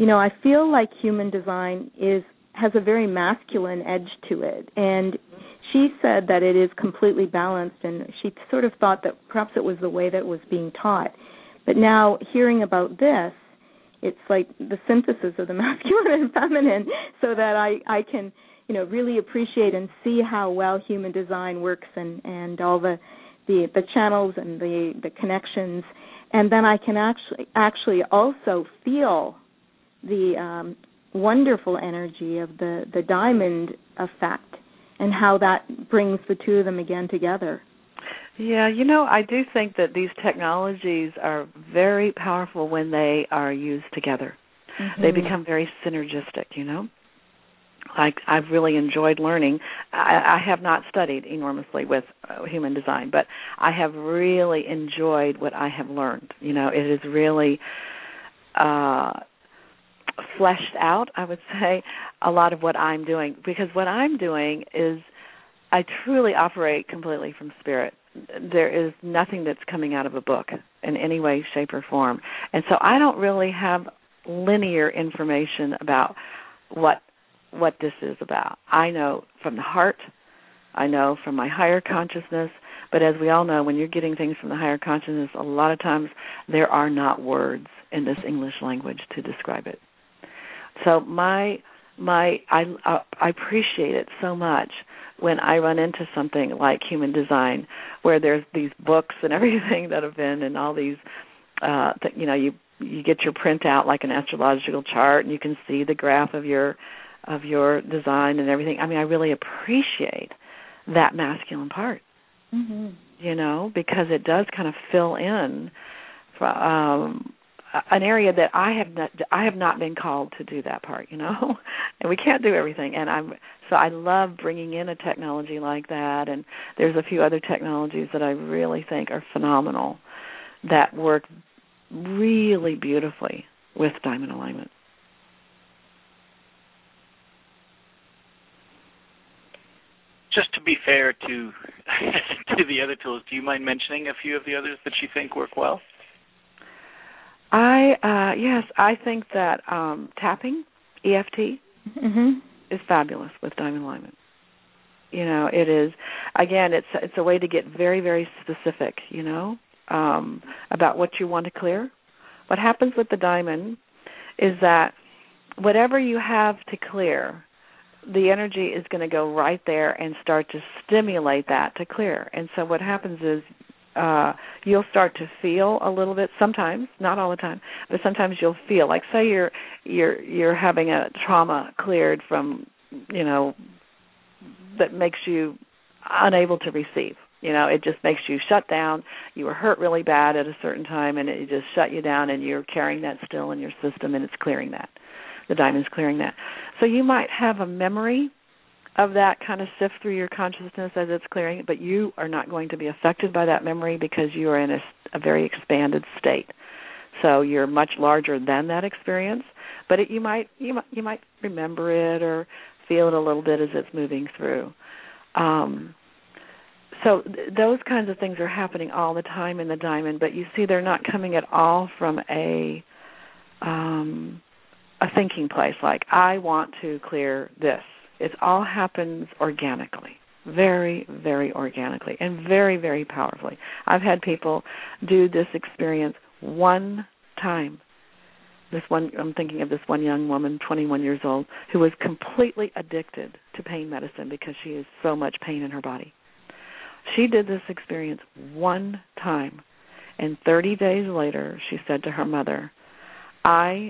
you know, I feel like human design is has a very masculine edge to it, and she said that it is completely balanced, and she sort of thought that perhaps it was the way that it was being taught. But now hearing about this, it's like the synthesis of the masculine and feminine, so that I, I can, you know, really appreciate and see how well human design works, and, and all the, the the channels and the, the connections, and then I can actually actually also feel the um, wonderful energy of the, the diamond effect and how that brings the two of them again together. Yeah, you know, I do think that these technologies are very powerful when they are used together. Mm-hmm. They become very synergistic, you know. Like, I've really enjoyed learning. I, I have not studied enormously with uh, human design, but I have really enjoyed what I have learned. You know, it is really uh, fleshed out, I would say, a lot of what I'm doing. Because what I'm doing is I truly operate completely from spirit. There is nothing that's coming out of a book in any way, shape, or form. And so I don't really have linear information about what what this is about. I know from the heart, I know from my higher consciousness, but as we all know, when you're getting things from the higher consciousness, a lot of times there are not words in this English language to describe it. So my my I uh, I appreciate it so much when I run into something like human design, where there's these books and everything that have been, and all these, uh, th- you know, you you get your printout like an astrological chart, and you can see the graph of your of your design and everything. I mean, I really appreciate that masculine part, mm-hmm. you know, because it does kind of fill in um, an area that I have not I have not been called to do that part, you know, and we can't do everything. And I'm so I love bringing in a technology like that. And there's a few other technologies that I really think are phenomenal that work really beautifully with diamond alignment. Just to be fair to to the other tools, do you mind mentioning a few of the others that you think work well? I uh, yes, I think that um, tapping, E F T, mm-hmm. is fabulous with diamond alignment. You know, it is. Again, it's it's a way to get very, very specific. You know, um, about what you want to clear. What happens with the diamond is that whatever you have to clear, the energy is going to go right there and start to stimulate that to clear. And so what happens is uh, you'll start to feel a little bit, sometimes, not all the time, but sometimes you'll feel, like say you're you're you're having a trauma cleared from, you know, that makes you unable to receive. You know, it just makes you shut down. You were hurt really bad at a certain time, and it just shut you down, and you're carrying that still in your system, and it's clearing that. The diamond's clearing that. So you might have a memory of that kind of sift through your consciousness as it's clearing, but you are not going to be affected by that memory because you are in a, a very expanded state. So you're much larger than that experience, but it, you might you might you might remember it or feel it a little bit as it's moving through. Um, so th- those kinds of things are happening all the time in the diamond, but you see they're not coming at all from a um, a thinking place like, I want to clear this. It all happens organically, very, very organically, and very, very powerfully. I've had people do this experience one time. This one, I'm thinking of this one young woman, twenty-one years old, who was completely addicted to pain medicine because she has so much pain in her body. She did this experience one time, and thirty days later, she said to her mother, I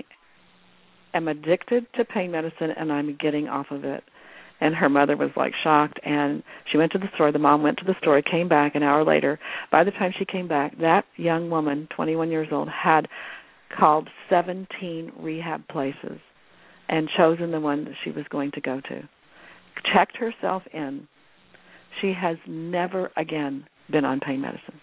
am addicted to pain medicine, and I'm getting off of it. And her mother was, like, shocked, and she went to the store. The mom went to the store, came back an hour later. By the time she came back, that young woman, twenty-one years old, had called seventeen rehab places and chosen the one that she was going to go to. Checked herself in. She has never again been on pain medicine.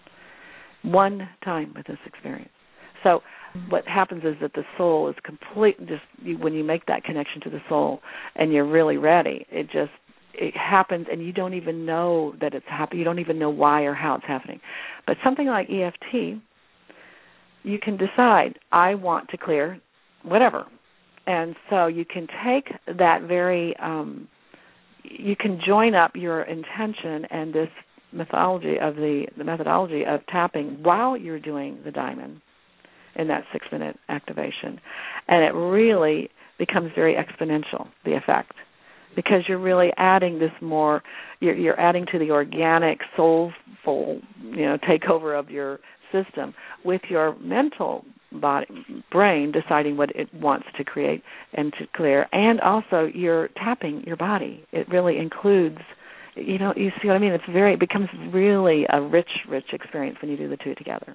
One time with this experience. So what happens is that the soul is complete. Just you, when you make that connection to the soul and you're really ready, it just it happens, and you don't even know that it's happening. You don't even know why or how it's happening. But something like E F T, you can decide, I want to clear whatever. and so you can take that very, um, you can join up your intention and this methodology of the, the methodology of tapping while you're doing the diamond in that six-minute activation. And it really becomes very exponential, the effect, because you're really adding this more, you're, you're adding to the organic, soulful, you know, takeover of your system with your mental body, brain deciding what it wants to create and to clear, and also you're tapping your body. It really includes, you know, you see what I mean? It's very, it becomes really a rich, rich experience when you do the two together.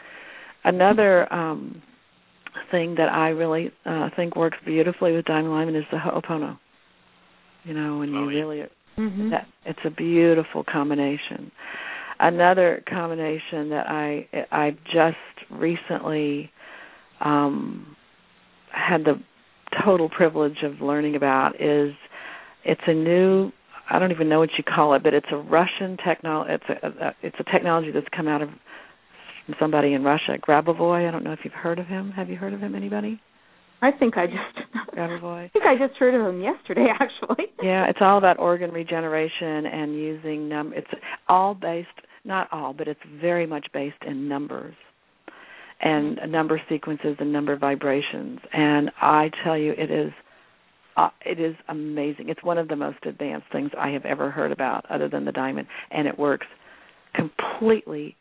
Another um, thing that I really uh, think works beautifully with Diamond Alignment is the Ho'opono. You know, when you oh, yeah. really, mm-hmm. that, it's a beautiful combination. Another combination that I I just recently um, had the total privilege of learning about is it's a new, I don't even know what you call it, but it's a Russian technology. It's a, a it's a technology that's come out of somebody in Russia, Grabovoi. I don't know if you've heard of him. Have you heard of him? Anybody? I think I just Grabovoi. I think I just heard of him yesterday, actually. Yeah, it's all about organ regeneration and using num. It's all based, not all, but it's very much based in numbers and number sequences and number vibrations. And I tell you, it is uh, it is amazing. It's one of the most advanced things I have ever heard about, other than the diamond, and it works completely.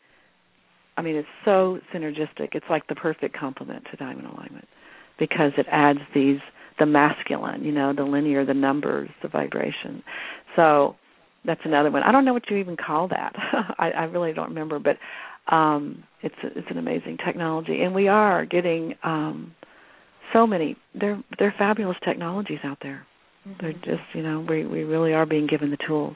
I mean, it's so synergistic. It's like the perfect complement to diamond alignment because it adds these, the masculine, you know, the linear, the numbers, the vibration. So that's another one. I don't know what you even call that. I, I really don't remember, but um, it's a, it's an amazing technology, and we are getting um, so many. They're they're fabulous technologies out there. Mm-hmm. They're just, you know, we we really are being given the tools.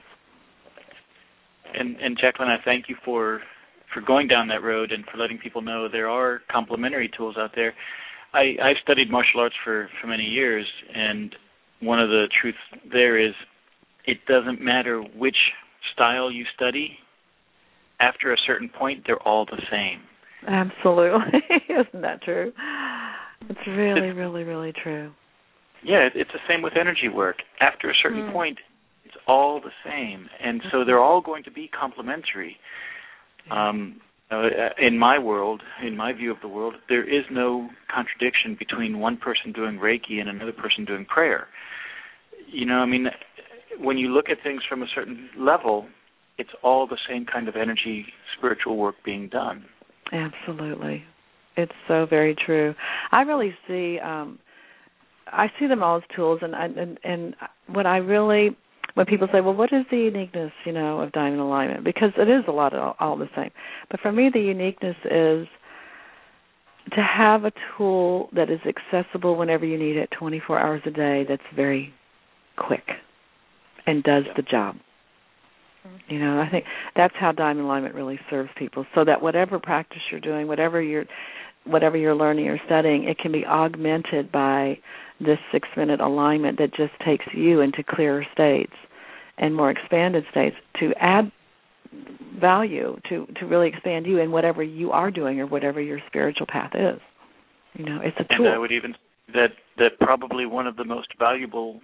And and Jacqueline, I thank you for. for going down that road and for letting people know there are complementary tools out there. I, I've studied martial arts for, for many years, and one of the truths there is it doesn't matter which style you study. After a certain point, they're all the same. Absolutely. Isn't that true? It's really, it's, really, really true. Yeah, it's the same with energy work. After a certain mm. point, it's all the same. And so they're all going to be complementary. Um, uh, in my world, in my view of the world, there is no contradiction between one person doing Reiki and another person doing prayer. You know, I mean, when you look at things from a certain level, it's all the same kind of energy, spiritual work being done. Absolutely. It's so very true. I really see, um, I see them all as tools, and, and, and what I really... When people say, well, what is the uniqueness, you know, of diamond alignment? Because it is a lot of all, all the same. But for me, the uniqueness is to have a tool that is accessible whenever you need it, twenty-four hours a day, that's very quick and does the job. You know, I think that's how diamond alignment really serves people, so that whatever practice you're doing, whatever you're, whatever you're learning or studying, it can be augmented by this six-minute alignment that just takes you into clearer states and more expanded states to add value, to, to really expand you in whatever you are doing or whatever your spiritual path is. You know, it's a tool. And I would even that that probably one of the most valuable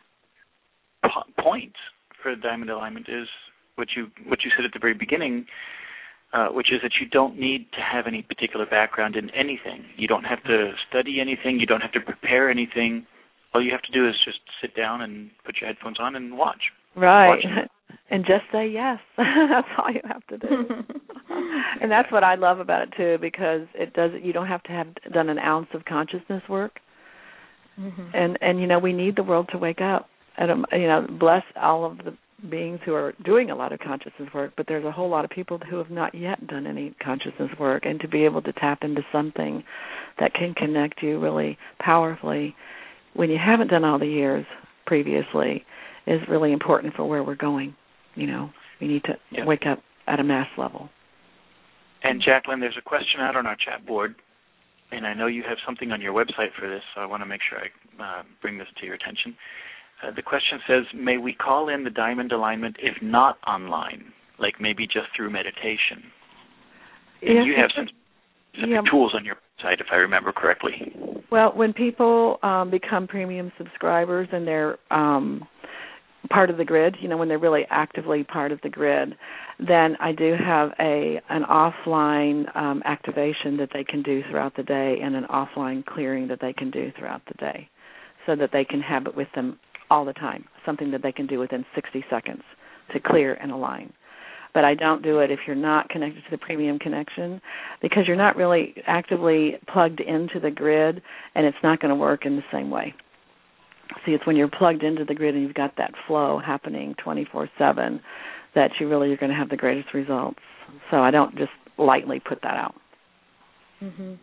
po- points for diamond alignment is what you what you said at the very beginning, uh, which is that you don't need to have any particular background in anything. You don't have to study anything. You don't have to prepare anything. All you have to do is just sit down and put your headphones on and watch. Right. Watch and just say yes. That's all you have to do. And that's what I love about it too, because it does. You don't have to have done an ounce of consciousness work. Mm-hmm. And and you know, we need the world to wake up. And um, you know, bless all of the beings who are doing a lot of consciousness work, but there's a whole lot of people who have not yet done any consciousness work, and to be able to tap into something that can connect you really powerfully when you haven't done all the years previously is really important for where we're going. You know, we need to yeah. wake up at a mass level. And Jacqueline, there's a question out on our chat board, and I know you have something on your website for this, so I want to make sure I uh, bring this to your attention. Uh, the question says, may we call in the diamond alignment if not online, like maybe just through meditation? And yes, you have some specific yeah. tools on your site, if I remember correctly. Well, when people um, become premium subscribers and they're um, part of the grid, you know, when they're really actively part of the grid, then I do have a an offline um, activation that they can do throughout the day and an offline clearing that they can do throughout the day so that they can have it with them all the time, something that they can do within sixty seconds to clear and align. But I don't do it if you're not connected to the premium connection because you're not really actively plugged into the grid and it's not going to work in the same way. See, it's when you're plugged into the grid and you've got that flow happening twenty-four seven that you really are going to have the greatest results. So I don't just lightly put that out. Mm-hmm.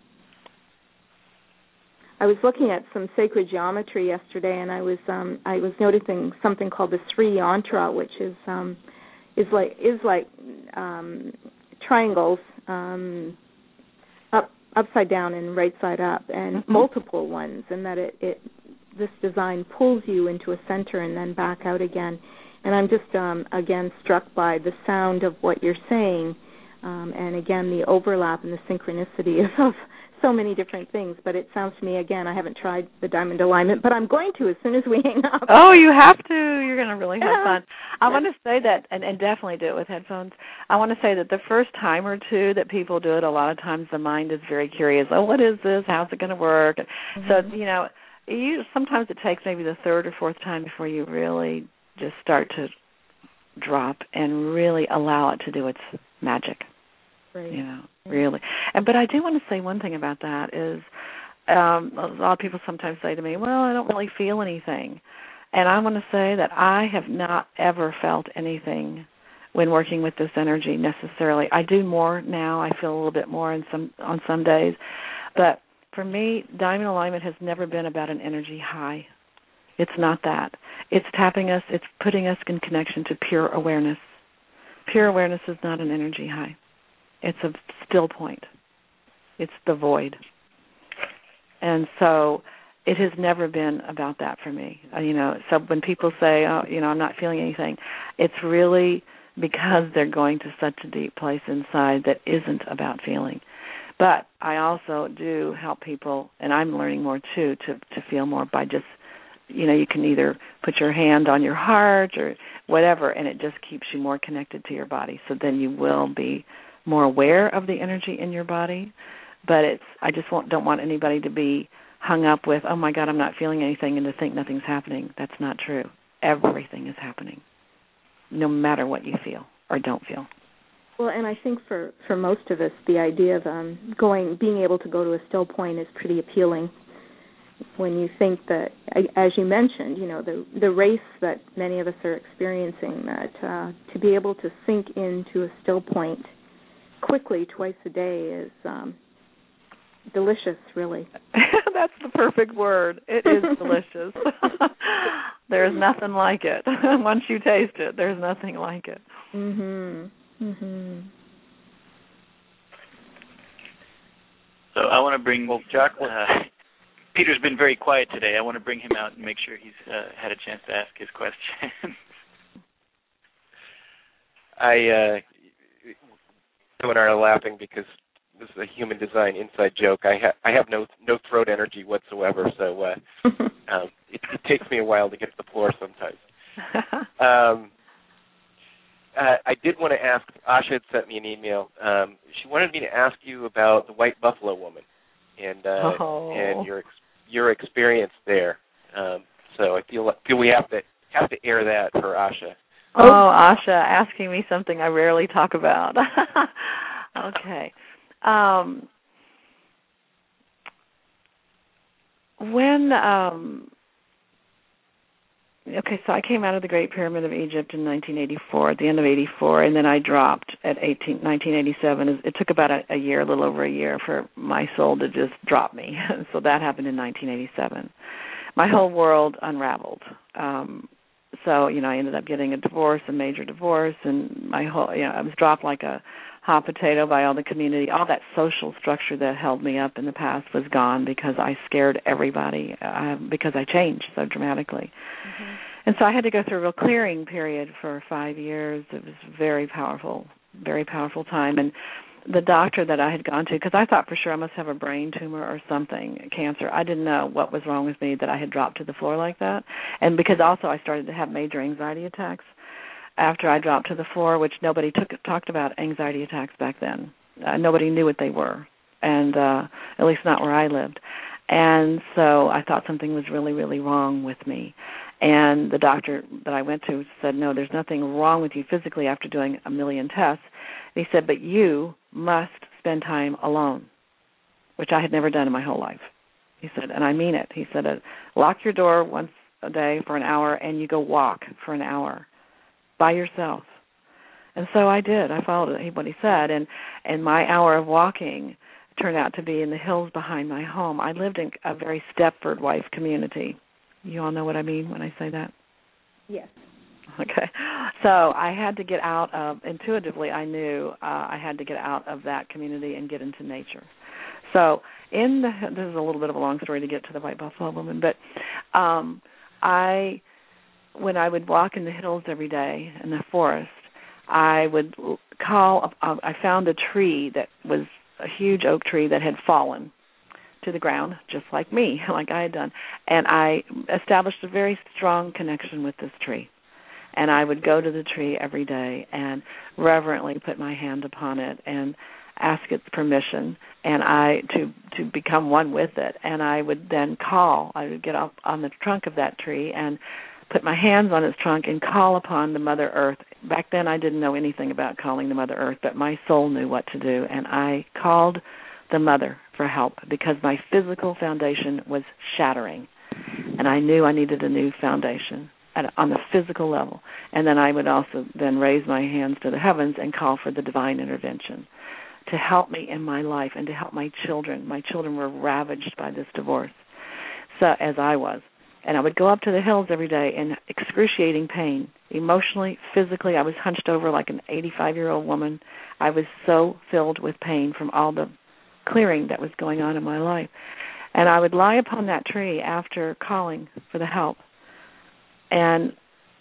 I was looking at some sacred geometry yesterday, and I was um, I was noticing something called the Sri Yantra, which is um, is like is like um, triangles um, up upside down and right side up, and mm-hmm. multiple ones, and that it, it this design pulls you into a center and then back out again. And I'm just um, again struck by the sound of what you're saying, um, and again the overlap and the synchronicity of so many different things. But it sounds to me, again, I haven't tried the diamond alignment, but I'm going to as soon as we hang up. Oh, you have to. You're going to really have fun. I want to say that, and, and definitely do it with headphones, I want to say that the first time or two that people do it, a lot of times the mind is very curious. Oh, what is this? How's it going to work? Mm-hmm. So, you know, you, sometimes it takes maybe the third or fourth time before you really just start to drop and really allow it to do its magic. Right. You know, really. And, but I do want to say one thing about that is um, a lot of people sometimes say to me, well, I don't really feel anything. And I want to say that I have not ever felt anything when working with this energy necessarily. I do more now. I feel a little bit more in some on some days. But for me, diamond alignment has never been about an energy high. It's not that. It's tapping us. It's putting us in connection to pure awareness. Pure awareness is not an energy high. It's a still point. It's the void. And so it has never been about that for me. Uh, you know, so when people say, oh, you know, I'm not feeling anything, it's really because they're going to such a deep place inside that isn't about feeling. But I also do help people, and I'm learning more too, to, to feel more by just, you know, you can either put your hand on your heart or whatever, and it just keeps you more connected to your body. So then you will be more aware of the energy in your body. But it's I just won't, don't want anybody to be hung up with, oh, my God, I'm not feeling anything, and to think nothing's happening. That's not true. Everything is happening, no matter what you feel or don't feel. Well, and I think for, for most of us, the idea of um, going, being able to go to a still point is pretty appealing. When you think that, as you mentioned, you know, the the race that many of us are experiencing, that uh, to be able to sink into a still point quickly twice a day is um, delicious, really. That's the perfect word. It is delicious. There's nothing like it. Once you taste it, there's nothing like it. Mhm. Mhm. So I want to bring well, Jack. Uh, Peter's been very quiet today. I want to bring him out and make sure he's uh, had a chance to ask his question. I, uh, Joe and I are laughing because this is a human design inside joke. I, ha- I have no no throat energy whatsoever, so uh, um, it, it takes me a while to get to the floor sometimes. um, uh, I did want to ask, Asha had sent me an email. Um, she wanted me to ask you about the White Buffalo Woman and uh, oh. and your your experience there. Um, so I feel feel we have to have to air that for Asha. Oh, Asha, asking me something I rarely talk about. Okay. Um, when, um, okay, so I came out of the Great Pyramid of Egypt in nineteen eighty-four, at the end of eighty-four, and then I dropped at eighteen, nineteen eighty-seven. It took about a, a year, a little over a year, for my soul to just drop me. So that happened in nineteen eighty-seven. My whole world unraveled. Um, so, you know, I ended up getting a divorce, a major divorce, and my whole, you know, I was dropped like a hot potato by all the community. All that social structure that held me up in the past was gone because I scared everybody, uh, because I changed so dramatically. Mm-hmm. And so I had to go through a real clearing period for five years. It was very powerful, very powerful time. And the doctor that I had gone to, because I thought for sure I must have a brain tumor or something, cancer. I didn't know what was wrong with me that I had dropped to the floor like that. And because also I started to have major anxiety attacks after I dropped to the floor, which nobody took, talked about anxiety attacks back then. Uh, nobody knew what they were, and uh, at least not where I lived. And so I thought something was really, really wrong with me. And the doctor that I went to said, no, there's nothing wrong with you physically after doing a million tests. And he said, but you must spend time alone, which I had never done in my whole life. He said, and I mean it. He said, uh, lock your door once a day for an hour and you go walk for an hour by yourself. And so I did. I followed what he said. And, and my hour of walking turned out to be in the hills behind my home. I lived in a very Stepford wife community. You all know what I mean when I say that? Yes. Okay. So I had to get out of, intuitively I knew uh, I had to get out of that community and get into nature. So in the, this is a little bit of a long story to get to the White Buffalo Woman, but um, I, when I would walk in the hills every day in the forest, I would call, uh, I found a tree that was a huge oak tree that had fallen to the ground, just like me, like I had done. And I established a very strong connection with this tree. And I would go to the tree every day and reverently put my hand upon it and ask its permission and I to to become one with it. And I would then call. I would get up on the trunk of that tree and put my hands on its trunk and call upon the Mother Earth. Back then I didn't know anything about calling the Mother Earth, but my soul knew what to do. And I called the Mother for help because my physical foundation was shattering. And I knew I needed a new foundation at, on the physical level. And then I would also then raise my hands to the heavens and call for the divine intervention to help me in my life and to help my children. My children were ravaged by this divorce, so as I was. And I would go up to the hills every day in excruciating pain, emotionally, physically. I was hunched over like an eighty-five-year-old woman. I was so filled with pain from all the clearing that was going on in my life. And I would lie upon that tree after calling for the help. And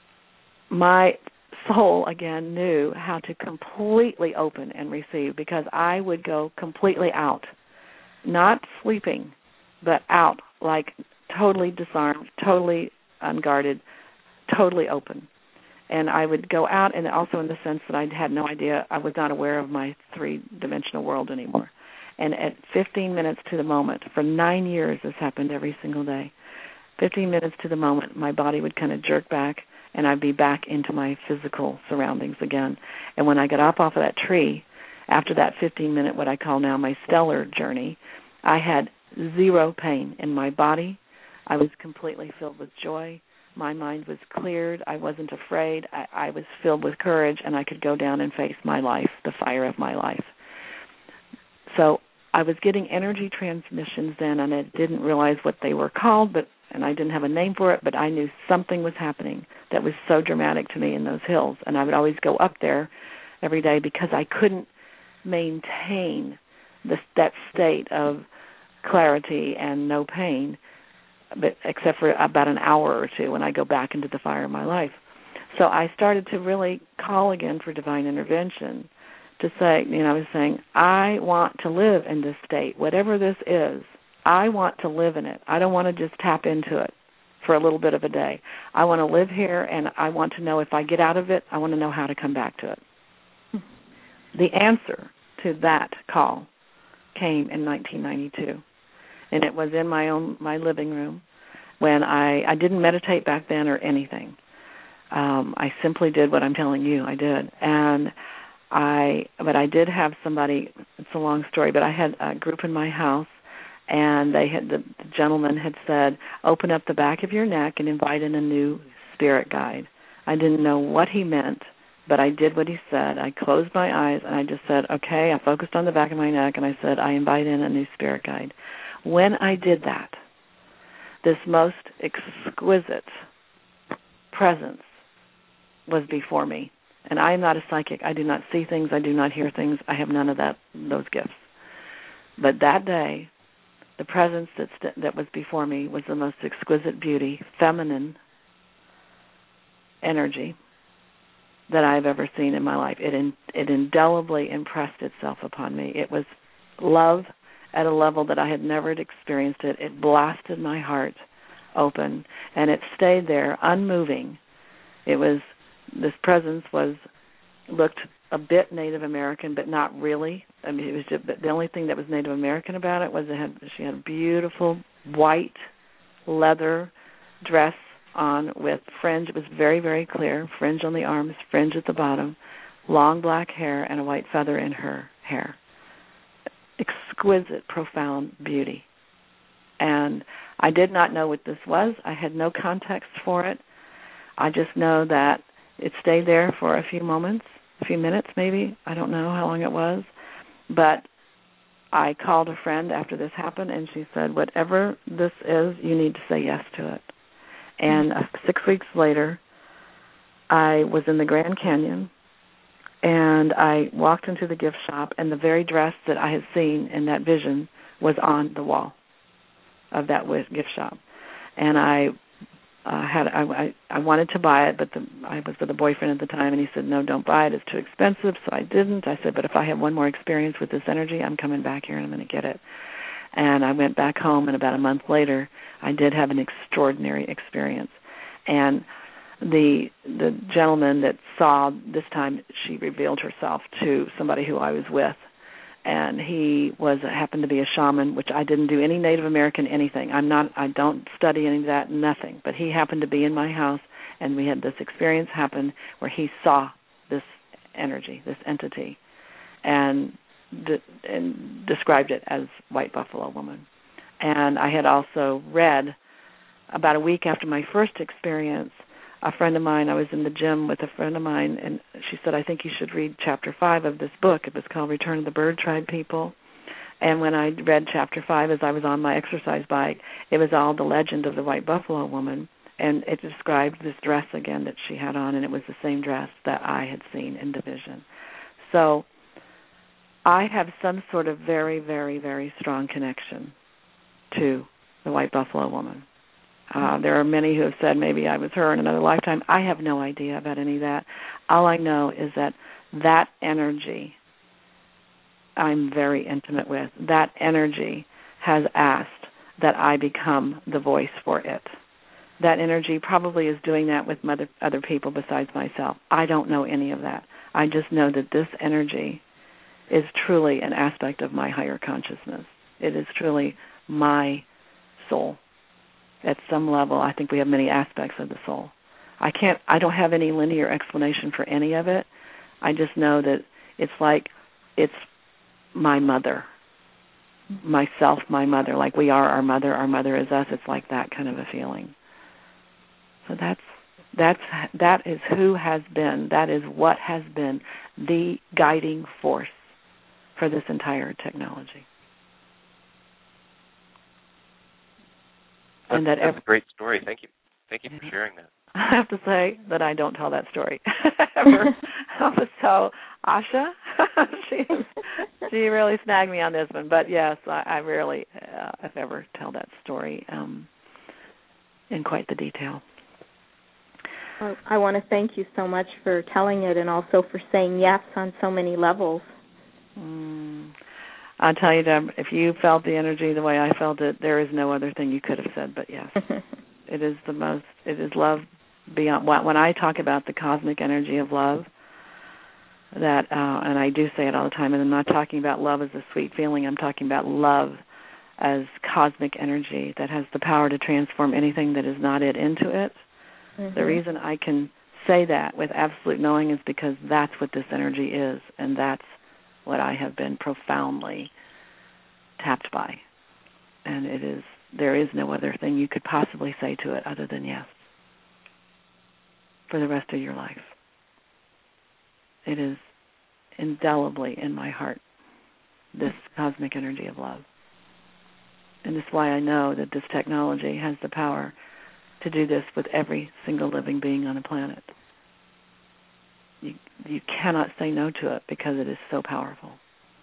my soul, again, knew how to completely open and receive because I would go completely out, not sleeping, but out, like totally disarmed, totally unguarded, totally open. And I would go out, and also in the sense that I had no idea, I was not aware of my three-dimensional world anymore. And at fifteen minutes to the moment, for nine years this happened every single day, fifteen minutes to the moment, my body would kind of jerk back, and I'd be back into my physical surroundings again. And when I got up off of that tree, after that fifteen-minute, what I call now my stellar journey, I had zero pain in my body. I was completely filled with joy. My mind was cleared. I wasn't afraid. I, I was filled with courage, and I could go down and face my life, the fire of my life. So I was getting energy transmissions then, and I didn't realize what they were called, but and I didn't have a name for it, but I knew something was happening that was so dramatic to me in those hills. And I would always go up there every day because I couldn't maintain this, that state of clarity and no pain, but except for about an hour or two when I go back into the fire of my life. So I started to really call again for divine intervention to say, you know, I was saying, I want to live in this state, whatever this is. I want to live in it. I don't want to just tap into it for a little bit of a day. I want to live here, and I want to know if I get out of it, I want to know how to come back to it. The answer to that call came in nineteen ninety-two, and it was in my own my living room when I, I didn't meditate back then or anything. Um, I simply did what I'm telling you I did, and I but I did have somebody. It's a long story, but I had a group in my house. And they had the, the gentleman had said, open up the back of your neck and invite in a new spirit guide. I didn't know what he meant, but I did what he said. I closed my eyes and I just said, okay. I focused on the back of my neck and I said, I invite in a new spirit guide. When I did that, this most exquisite presence was before me. And I am not a psychic. I do not see things. I do not hear things. I have none of that those gifts. But that day, the presence that, st- that was before me was the most exquisite beauty, feminine energy, that I've ever seen in my life. It in, it indelibly impressed itself upon me. It was love at a level that I had never experienced it. It blasted my heart open, and it stayed there, unmoving. It was, this presence was, looked a bit Native American, but not really. I mean, it was just, the only thing that was Native American about it was it had, she had a beautiful white leather dress on with fringe. It was very, very clear, fringe on the arms, fringe at the bottom, long black hair, and a white feather in her hair. Exquisite, profound beauty. And I did not know what this was. I had no context for it. I just know that it stayed there for a few moments, a few minutes maybe. I don't know how long it was. But I called a friend after this happened, and she said, whatever this is, you need to say yes to it. And uh, six weeks later, I was in the Grand Canyon, and I walked into the gift shop, and the very dress that I had seen in that vision was on the wall of that gift shop. And I uh, had I, I I wanted to buy it, but the, I was with a boyfriend at the time, and he said, no, don't buy it. It's too expensive. So I didn't. I said, but if I have one more experience with this energy, I'm coming back here, and I'm going to get it. And I went back home, and about a month later, I did have an extraordinary experience. And the the gentleman that saw, this time she revealed herself to somebody who I was with, and he was happened to be a shaman, which I didn't do any Native American anything. I'm not. I don't study any of that, nothing. But he happened to be in my house, and we had this experience happen where he saw this energy, this entity, and de- and described it as White Buffalo Woman. And I had also read, about a week after my first experience, a friend of mine, I was in the gym with a friend of mine, and she said, I think you should read chapter five of this book. It was called Return of the Bird Tribe People. And when I read chapter five as I was on my exercise bike, it was all the legend of the White Buffalo Woman, and it described this dress again that she had on, and it was the same dress that I had seen in the vision. So I have some sort of very, very, very strong connection to the White Buffalo Woman. Uh, there are many who have said maybe I was her in another lifetime. I have no idea about any of that. All I know is that that energy I'm very intimate with, that energy has asked that I become the voice for it. That energy probably is doing that with other, other people besides myself. I don't know any of that. I just know that this energy is truly an aspect of my higher consciousness. It is truly my soul. At some level, I think we have many aspects of the soul. I can't, I don't have any linear explanation for any of it. I just know that it's like it's my mother, myself, my mother, like we are our mother, our mother is us. It's like that kind of a feeling. So that's that's that is who has been, that is what has been the guiding force for this entire technology. That's, and that that's every, a great story. Thank you. Thank you for sharing that. I have to say that I don't tell that story ever. So Asha, she she really snagged me on this one. But yes, I, I rarely, uh, if ever, tell that story um, in quite the detail. Well, I want to thank you so much for telling it, and also for saying yes on so many levels. Mm. I'll tell you, Deb, if you felt the energy the way I felt it, there is no other thing you could have said but yes. It is the most, it is love beyond, when I talk about the cosmic energy of love, that, uh, and I do say it all the time, and I'm not talking about love as a sweet feeling, I'm talking about love as cosmic energy that has the power to transform anything that is not it into it. Mm-hmm. The reason I can say that with absolute knowing is because that's what this energy is, and that's what I have been profoundly tapped by. And it is, there is no other thing you could possibly say to it other than yes for the rest of your life. It is indelibly in my heart, this cosmic energy of love. And it's why I know that this technology has the power to do this with every single living being on the planet. You, you cannot say no to it because it is so powerful.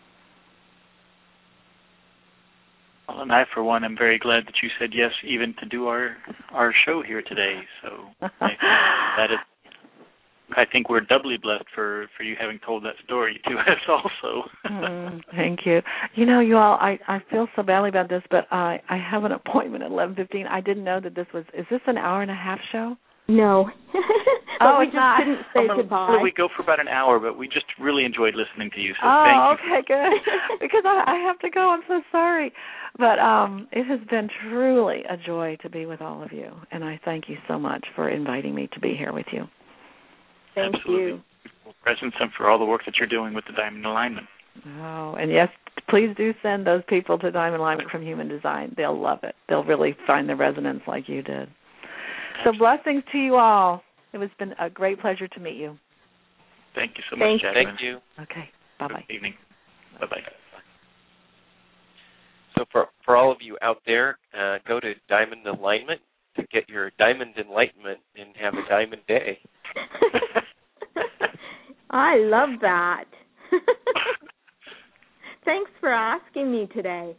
Well, and I, for one, am very glad that you said yes even to do our, our show here today. So I think that is I think we're doubly blessed for, for you having told that story to us also. mm, thank you. You know, you all, I, I feel so badly about this, but I, I have an appointment at eleven fifteen. I didn't know that this was, is this an hour and a half show? No. Oh, we it's just not. didn't say Normally goodbye. we go for about an hour, but we just really enjoyed listening to you, so oh, thank you. okay, good. Because I, I have to go. I'm so sorry. But um, it has been truly a joy to be with all of you, and I thank you so much for inviting me to be here with you. Thank Absolutely. you. Well, present some for all the work that you're doing with the Diamond Alignment. Oh, and yes, please do send those people to Diamond Alignment from Human Design. They'll love it. They'll really find the resonance like you did. So blessings to you all. It has been a great pleasure to meet you. Thank you so much, Thank, Jacqueline. Thank you. Okay, bye-bye. Good evening. Bye-bye. So for for all of you out there, uh, go to Diamond Alignment to get your diamond enlightenment and have a diamond day. I love that. Thanks for asking me today.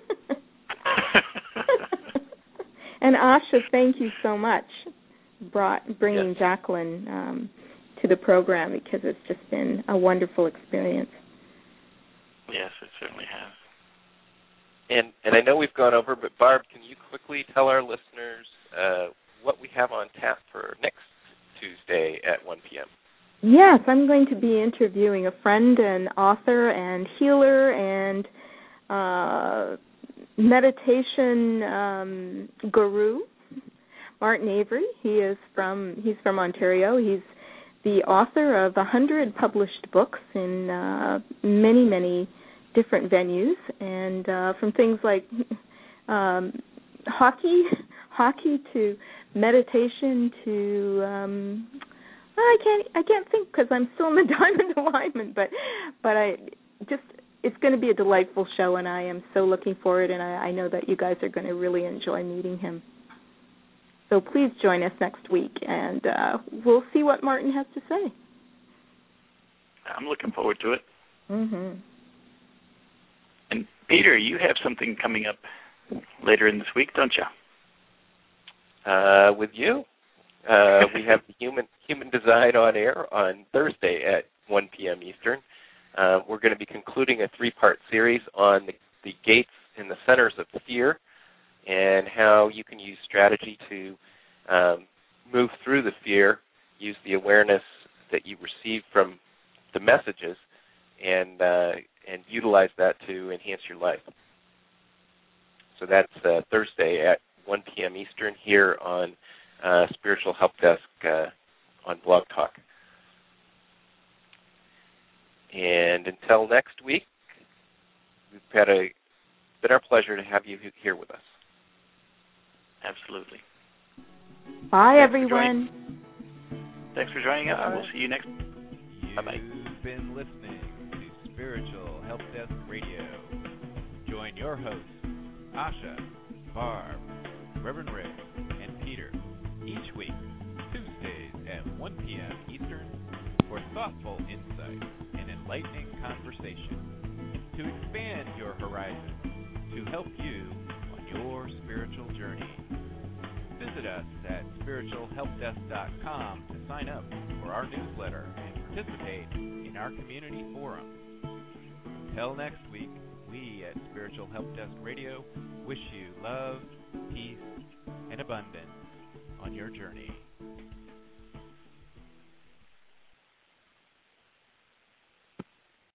And Asha, thank you so much brought bringing Yes. Jacqueline um, to the program, because it's just been a wonderful experience. Yes, it certainly has. And and I know we've gone over, but Barb, can you quickly tell our listeners uh, what we have on tap for next Tuesday at one p.m.? Yes, I'm going to be interviewing a friend and author and healer and uh, meditation um, guru, Martin Avery. He is from he's from Ontario. He's the author of a hundred published books in uh, many many different venues, and uh, from things like um, hockey, hockey to meditation to um, I can't I can't think because I'm still in the Diamond Alignment, but but I just it's going to be a delightful show, and I am so looking forward, and I, I know that you guys are going to really enjoy meeting him. So please join us next week, and uh, we'll see what Martin has to say. I'm looking forward to it. Mm-hmm. And Peter, you have something coming up later in this week, don't you? Uh, with you, uh, we have the Human Human Design on air on Thursday at one p.m. Eastern. Uh, we're going to be concluding a three-part series on the, the gates and the centers of fear, and how you can use strategy to um, move through the fear, use the awareness that you receive from the messages, and uh, and utilize that to enhance your life. So that's uh, Thursday at one p.m. Eastern here on uh, Spiritual Help Desk uh, on Blog Talk. And until next week, we've had a been our pleasure to have you here with us. Absolutely. Bye, Thanks everyone. For Thanks for joining us, and we'll see you next. Bye-bye. You've been listening to Spiritual Help Desk Radio. Join your hosts, Asha, Barb, Reverend Rick, and Peter, each week, Tuesdays at one p.m. Eastern, for thoughtful insight and enlightening conversation to expand your horizon, to help you on your spiritual journey. Visit us at spiritual help desk dot com to sign up for our newsletter and participate in our community forum. Until next week, we at Spiritual Help Desk Radio wish you love, peace, and abundance on your journey.